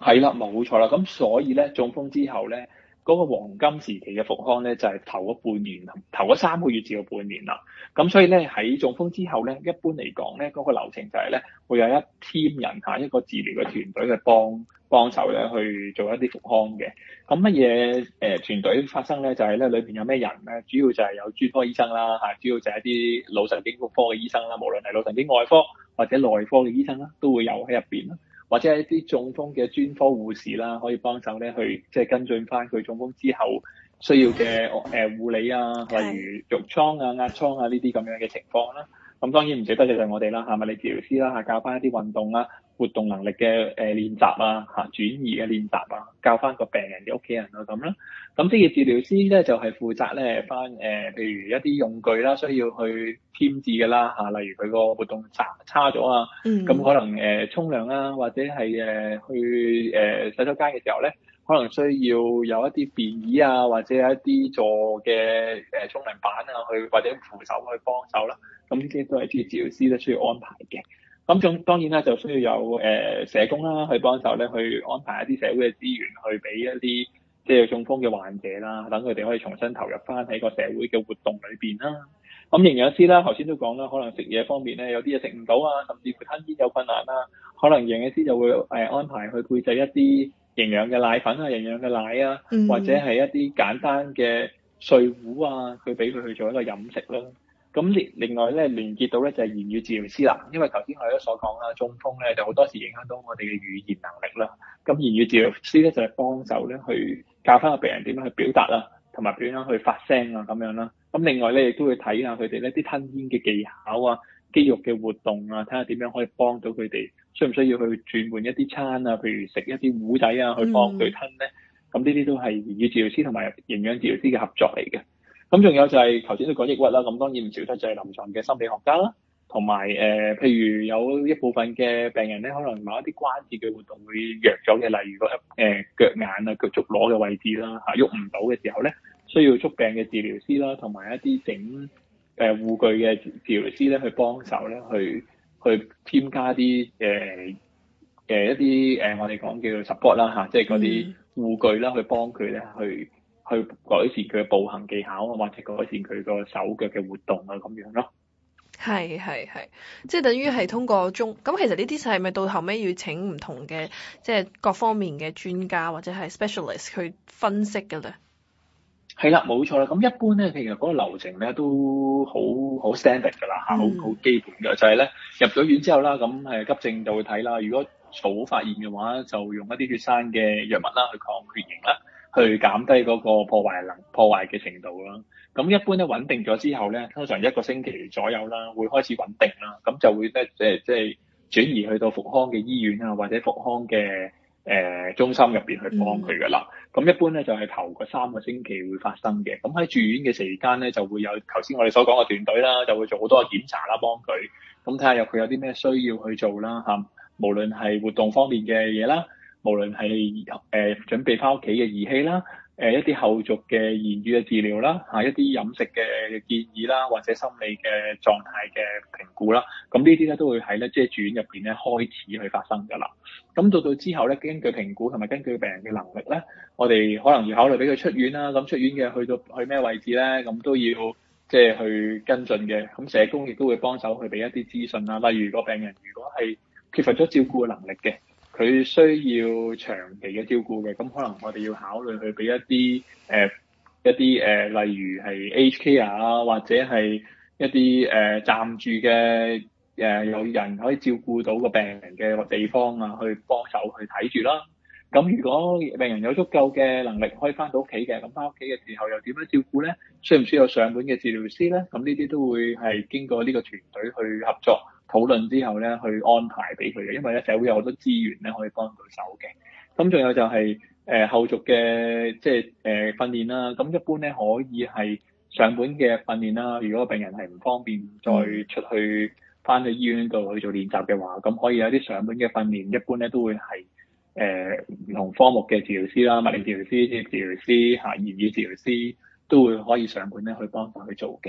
係啦，冇錯啦。咁所以咧，中風之後咧，嗰、個黃金時期嘅復康咧，就係、係、頭嗰半年，頭嗰三個月至到半年啦。咁所以咧，喺中風之後咧，一般嚟講咧，嗰、個流程就係咧，會有一 team 人嚇一個治療嘅團隊去幫幫手咧去做一啲復康嘅。咁乜嘢誒團隊發生咧？就係咧裏邊有咩人咧？主要就係有專科醫生啦嚇，主要就係一啲腦神經科嘅醫生啦，無論係腦神經外科或者內科嘅醫生啦，都會有喺入邊啦。或者係一啲中風嘅專科護士啦，可以幫手咧去即係跟進翻佢中風之後需要嘅誒、呃、護理啊，例如褥瘡啊、壓瘡啊呢啲咁樣嘅情況啦。咁當然唔少得就係我哋啦嚇，物理治療師啦嚇，教翻一啲運動啦、活動能力嘅誒練習啊嚇，轉移嘅練習啊，教翻個病人嘅屋企人啊咁啦。咁職業治療師咧就係、是、負責咧翻誒，譬如一啲用具啦，需要去添置嘅啦嚇，例如佢個活動差差咗啊，咁、嗯、可能誒沖涼啊，或者係誒、呃、去誒、呃、洗手間嘅時候咧，可能需要有一啲便椅啊，或者一啲座嘅誒沖涼板啊，去或者扶手去幫手啦。咁呢啲都係職業治療師咧需要安排嘅。咁仲當然啦，就需要有誒、呃、社工啦，去幫手咧去安排一啲社會嘅資源，去俾一啲即係中風嘅患者啦，等佢哋可以重新投入翻喺個社會嘅活動裏邊啦。咁營養師啦，頭先都講啦，可能食嘢方面咧有啲嘢食唔到啊，甚至乎吞嚥有困難啦，可能營養師就會誒、呃、安排去配製一啲營養嘅奶粉啊、營養嘅奶啊，嗯、或者係一啲簡單嘅碎糊啊，佢俾佢去做一個飲食啦。咁另另外咧，連結到咧就係言語治療師啦，因為頭先我哋都所講啦，中風咧就好多時影響到我哋嘅語言能力啦。咁言語治療師咧就係幫手咧去教翻個病人點樣去表達啦，同埋點樣去發聲啊咁樣啦。咁另外咧亦都會睇下佢哋呢啲吞嚥嘅技巧啊、肌肉嘅活動啊，睇下點樣可以幫到佢哋，需唔需要去轉換一啲餐啊，譬如食一啲糊仔啊，去幫佢吞咧。咁呢啲都係言語治療師同埋營養治療師嘅合作嚟嘅。咁仲有就係頭先都講抑鬱啦，咁當然唔少得就係臨床嘅心理學家啦，同埋誒，譬如有一部分嘅病人咧，可能某一啲關節嘅活動會弱咗嘅，例如個誒、呃、腳眼啊、腳足踝嘅位置啦嚇，喐唔到嘅時候咧，需要觸病嘅治療師啦，同埋一啲整誒護具嘅治療師咧，去幫手咧，去去添加啲誒誒一啲誒、呃、我哋講叫做 support 啦嚇，即係嗰啲護具啦，去幫佢咧去。去改善佢嘅步行技巧啊，或者改善佢個手腳嘅活動啊，咁樣咯。 係係係，即係等於係通過中咁，其實呢啲係咪到後尾要請唔同嘅即係各方面嘅專家或者係 specialist 去分析嘅咧？ 係啦，冇錯啦。咁一般咧，其實嗰個流程咧都好好 standard 㗎啦嚇，好好、嗯、基本嘅就係、是、咧入咗院之後啦，咁誒急症就會睇啦。如果早發現嘅話，就用一啲血栓嘅藥物啦，去抗血型啦。去減低嗰個破壞能破壞嘅程度啦。咁一般咧穩定咗之後咧，通常一個星期左右啦，會開始穩定啦。咁就會咧即係即係轉移去到復康嘅醫院啊，或者復康嘅誒、呃、中心入邊去幫佢噶啦。咁、嗯、一般咧就係、是、頭個三個星期會發生嘅。咁喺住院嘅期間咧，就會有頭先我哋所講嘅團隊啦，就會做好多嘅檢查啦，幫佢咁睇下有佢有啲咩需要去做啦嚇。無論係活動方面嘅嘢啦。無論係誒、呃、準備翻屋企嘅儀器啦，誒、呃、一啲後續嘅言語嘅治療啦，嚇、啊、一啲飲食嘅建議啦，或者心理嘅狀態嘅評估啦，咁呢啲咧都會喺咧即係住院入邊咧開始去發生㗎啦。咁到到之後咧，根據評估同埋根據病人嘅能力咧，我哋可能要考慮俾佢出院啦。咁出院嘅去到去咩位置咧，咁都要即係去跟進嘅。咁社工亦都會幫手去俾一啲資訊啦。例如個病人如果係缺乏咗照顧嘅能力嘅。佢需要長期嘅照顧嘅，咁可能我哋要考慮去俾一啲誒、呃、一啲誒、呃，例如係 aged care 啊，或者係一啲誒、呃、暫住嘅誒、呃、有人可以照顧到個病人嘅地方啊，去幫手去睇住啦。咁如果病人有足夠嘅能力可以翻到屋企嘅，咁翻屋企嘅時候又點樣照顧咧？需唔需要上門嘅治療師咧？咁呢啲都會係經過呢個團隊去合作。討論之後咧，去安排俾佢嘅，因為咧社會有好多資源咧可以幫到手嘅。咁仲有就係、是、誒、呃、後續嘅即係誒、呃、訓練啦。咁一般咧可以係上門嘅訓練啦。如果個病人係唔方便再出去翻去醫院度去做練習嘅話，咁可以有啲上門嘅訓練。一般咧都會係誒唔同科目嘅治療師啦、物理治療師、職業治療師、嚇言語治療師都會可以上門咧去幫手去做嘅。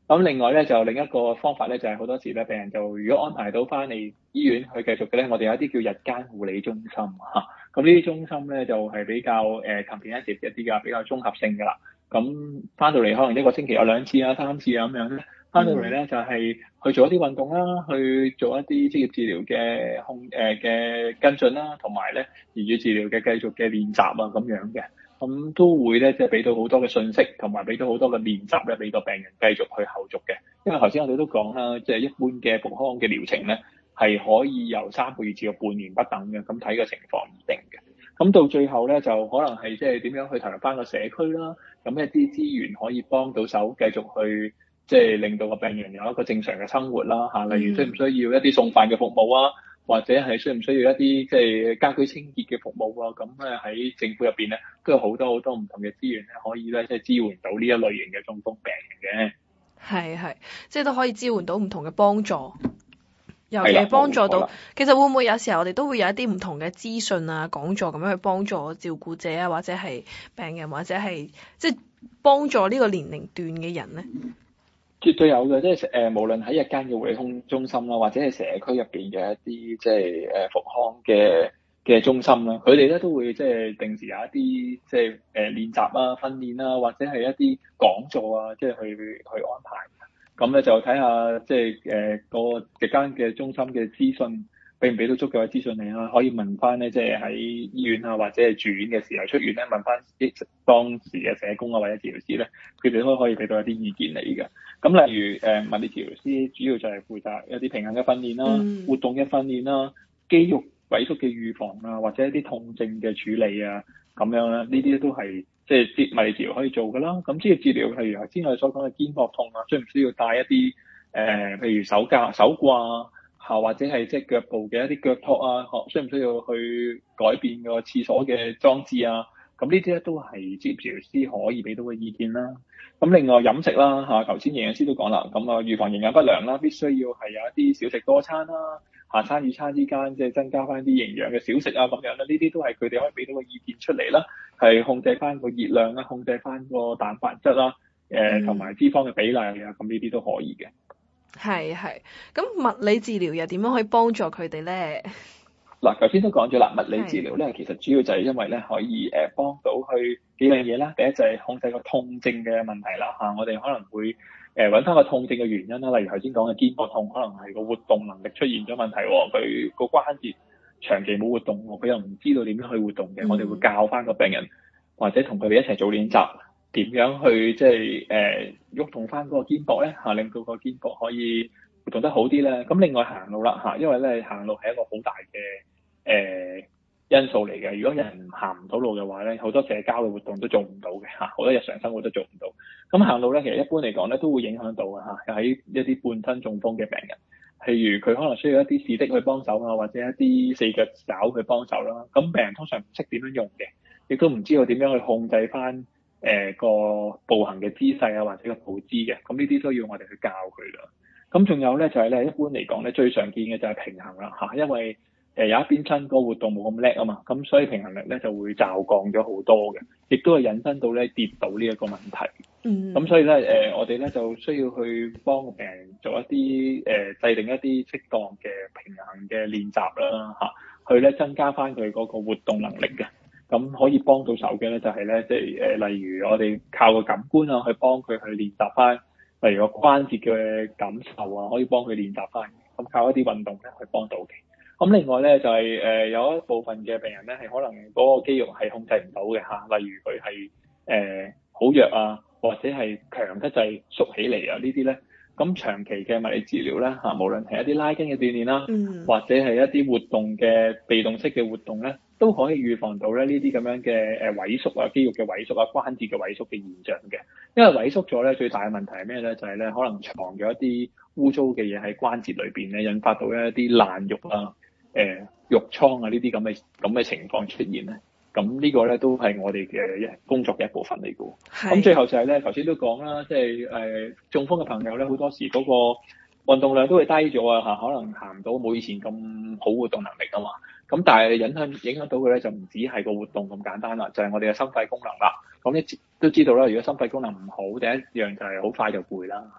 咁另外咧就另一個方法咧就係、是、好多時咧病人就如果安排到翻嚟醫院去繼續嘅咧，我哋有一啲叫日間護理中心嚇。咁呢啲中心咧就係、是、比較誒 comprehensive 一啲㗎，比較綜合性㗎啦。咁翻到嚟可能一個星期有兩次啊、三次啊咁樣咧，翻到嚟咧就係、是、去做一啲運動啦，去做一啲職業治療嘅控誒嘅跟進啦，同埋咧言語治療嘅繼續嘅練習啊咁樣嘅。咁都會咧，即係俾到好多嘅信息，同埋俾到好多嘅練習咧，俾個病人繼續去後續嘅。因為頭先我哋都講啦，即係一般嘅復康嘅療程咧，係可以由三個月至到半年不等嘅，咁睇個情況而定嘅。咁到最後咧，就可能係即係點樣去投入翻個社區啦。咁一啲資源可以幫到手，繼續去即係令到個病人有一個正常嘅生活啦嚇。例如需唔需要一啲送飯嘅服務啊？或者係需唔需要一啲即係家居清潔嘅服務啊？咁咧喺政府入邊咧都有好多好多唔同嘅資源咧，可以咧即係支援到呢一類型嘅中風病人嘅。 係係，即係都可以支援到唔同嘅幫助，尤其係幫助到。其實會唔會有時候我哋都會有一啲唔同嘅資訊啊、講座咁樣去幫助照顧者啊，或者係病人，或者係即係幫助呢個年齡段嘅人咧？ 絕對有嘅，即係誒、呃，無論喺日間嘅護理中中心啦，或者係社區入邊嘅一啲即係誒復康嘅嘅中心啦，佢哋咧都會即係定時有一啲即係誒練習啊、訓練啊，或者係一啲講座啊，即係去去安排。咁咧就睇下即係誒個日間嘅中心嘅資訊，俾唔俾到足夠嘅資訊你啦？可以問翻咧，即係喺醫院啊，或者係住院嘅時候出院咧，問翻當時嘅社工啊或者治療師咧，佢哋都可以俾到一啲意見你嘅。咁例如誒、呃、物理治療師主要就係負責一啲平衡嘅訓練啦、 嗯、 活動嘅訓練啦、肌肉萎縮嘅預防啊，或者一啲痛症嘅處理啊，咁樣咧，呢啲都係即係物理治療可以做㗎啦。咁職業治療例如頭先我哋所講嘅肩膊痛啊，需唔需要帶一啲誒、呃，譬如手架、手掛啊，或者係即係腳部嘅一啲腳托啊，需唔需要去改變個廁所嘅裝置啊？咁呢啲咧都係職業治療師可以俾到嘅意見啦。咁另外飲食啦嚇，頭先營養師都講啦，咁啊預防營養不良啦，必須要係有一啲少食多餐啦，嚇餐與餐之間即係增加翻啲營養嘅小食啊咁樣啦，呢啲都係佢哋可以俾到嘅意見出嚟啦，係控制翻個熱量啦，控制翻個蛋白質啦，誒同埋脂肪嘅比例啊，咁呢啲都可以嘅。 係係，咁物理治療又點樣可以幫助佢哋咧？ 嗱，頭先都講咗啦，物理治療咧，其實主要就係因為咧可以誒幫到去幾樣嘢啦。第一就係控制個痛症嘅問題啦嚇，我哋可能會誒揾翻個痛症嘅原因啦。例如頭先講嘅肩膊痛，可能係個活動能力出現咗問題喎，佢個關節長期冇活動喎，佢又唔知道點樣去活動嘅。嗯、我哋會教翻個病人，或者同佢哋一齊做練習，點樣去即係誒喐動翻嗰個肩膊咧嚇，令到個肩膊可以活動得好啲咧。咁另外行路啦嚇，因為咧行路係一個好大嘅誒、呃、因素嚟嘅。如果人行唔到路嘅話咧，好多社交嘅活動都做唔到嘅嚇，好多日常生活都做唔到。咁行路咧，其實一般嚟講咧都會影響到嘅嚇，喺一啲半身中風嘅病人，譬如佢可能需要一啲士的去幫手啊，或者一啲四腳爪去幫手啦。咁病人通常唔識點樣用嘅，亦都唔知道點樣去控制翻誒個步行嘅姿勢啊，或者個步姿嘅。咁呢啲都要我哋去教佢啦。咁仲有咧就係、是、咧，一般嚟講咧最常見嘅就係平衡啦嚇，因為誒有一邊身個活動冇咁叻啊嘛，咁所以平衡力咧就會驟降咗好多嘅，亦都係引申到咧跌倒呢一個問題。 嗯。 咁所以咧誒、呃，我哋咧就需要去幫病人做一啲誒、呃、制定一啲適當嘅平衡嘅練習啦嚇，去咧增加翻佢嗰個活動能力嘅。咁可以幫到手嘅咧就係咧，即係誒例如我哋靠個感官啊，去幫佢去練習翻，例如個關節嘅感受啊，可以幫佢練習翻。咁靠一啲運動咧去幫到嘅。咁另外咧就係、是、誒、呃、有一部分嘅病人咧係可能嗰個肌肉係控制唔到嘅嚇，例如佢係誒好弱啊，或者係強得滯縮起嚟啊呢啲咧，咁長期嘅物理治療咧嚇，無論係一啲拉筋嘅鍛鍊啦， 嗯、 或者係一啲活動嘅被動式嘅活動咧，都可以預防到咧呢啲咁樣嘅誒萎縮啊、肌肉嘅萎縮啊、關節嘅萎縮嘅現象嘅。因為萎縮咗咧，最大嘅問題係咩咧？就係、是、咧可能藏咗一啲污糟嘅嘢喺關節裏邊咧，引發到一啲爛肉啊。誒、呃、肉瘡啊呢啲咁嘅咁嘅情況出現咧，咁呢個咧都係我哋嘅工作嘅一部分嚟嘅。咁是最後就係咧，頭先都講啦，即係誒中風嘅朋友咧，好多時嗰個運動量都會低咗啊嚇，可能行唔到冇以前咁好活動能力啊嘛。咁但係影響影響到嘅咧就唔止係個活動咁簡單啦，就係、是、我哋嘅心肺功能啦。咁你都知道啦，如果心肺功能唔好，第一樣就係好快就攰啦嚇。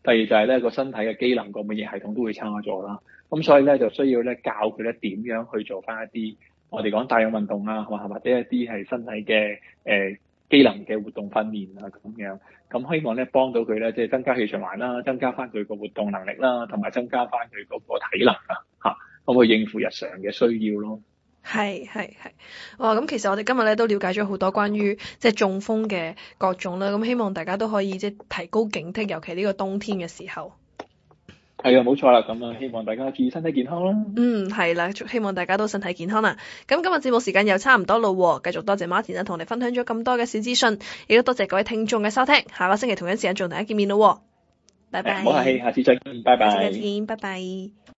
第二就係咧個身體嘅機能個免疫系統都會差咗啦。咁所以咧就需要咧教佢咧點樣去做翻一啲我哋講帶氧運動啊，或或者一啲係身體嘅誒、呃、機能嘅活動訓練啊咁樣。咁希望咧幫到佢咧，即係增加氣循環啦，增加翻佢個活動能力啦，同埋增加翻佢嗰個體能啊嚇，咁去應付日常嘅需要咯。 係係係，哇！咁其實我哋今日咧都了解咗好多關於即係中風嘅各種啦，咁希望大家都可以即係提高警惕，尤其呢個冬天嘅時候。 係啊，冇錯啦，咁啊，希望大家注意身體健康啦。 嗯，係啦，希望大家都身體健康啦。咁今日節目時間又差唔多咯，繼續多謝 Martin 啦，同我哋分享咗咁多嘅小資訊，亦都多謝各位聽眾嘅收聽。下個星期同一時間再同大家見面咯，拜拜。 唔好客氣，下次再見，拜拜。 下次再見，拜拜。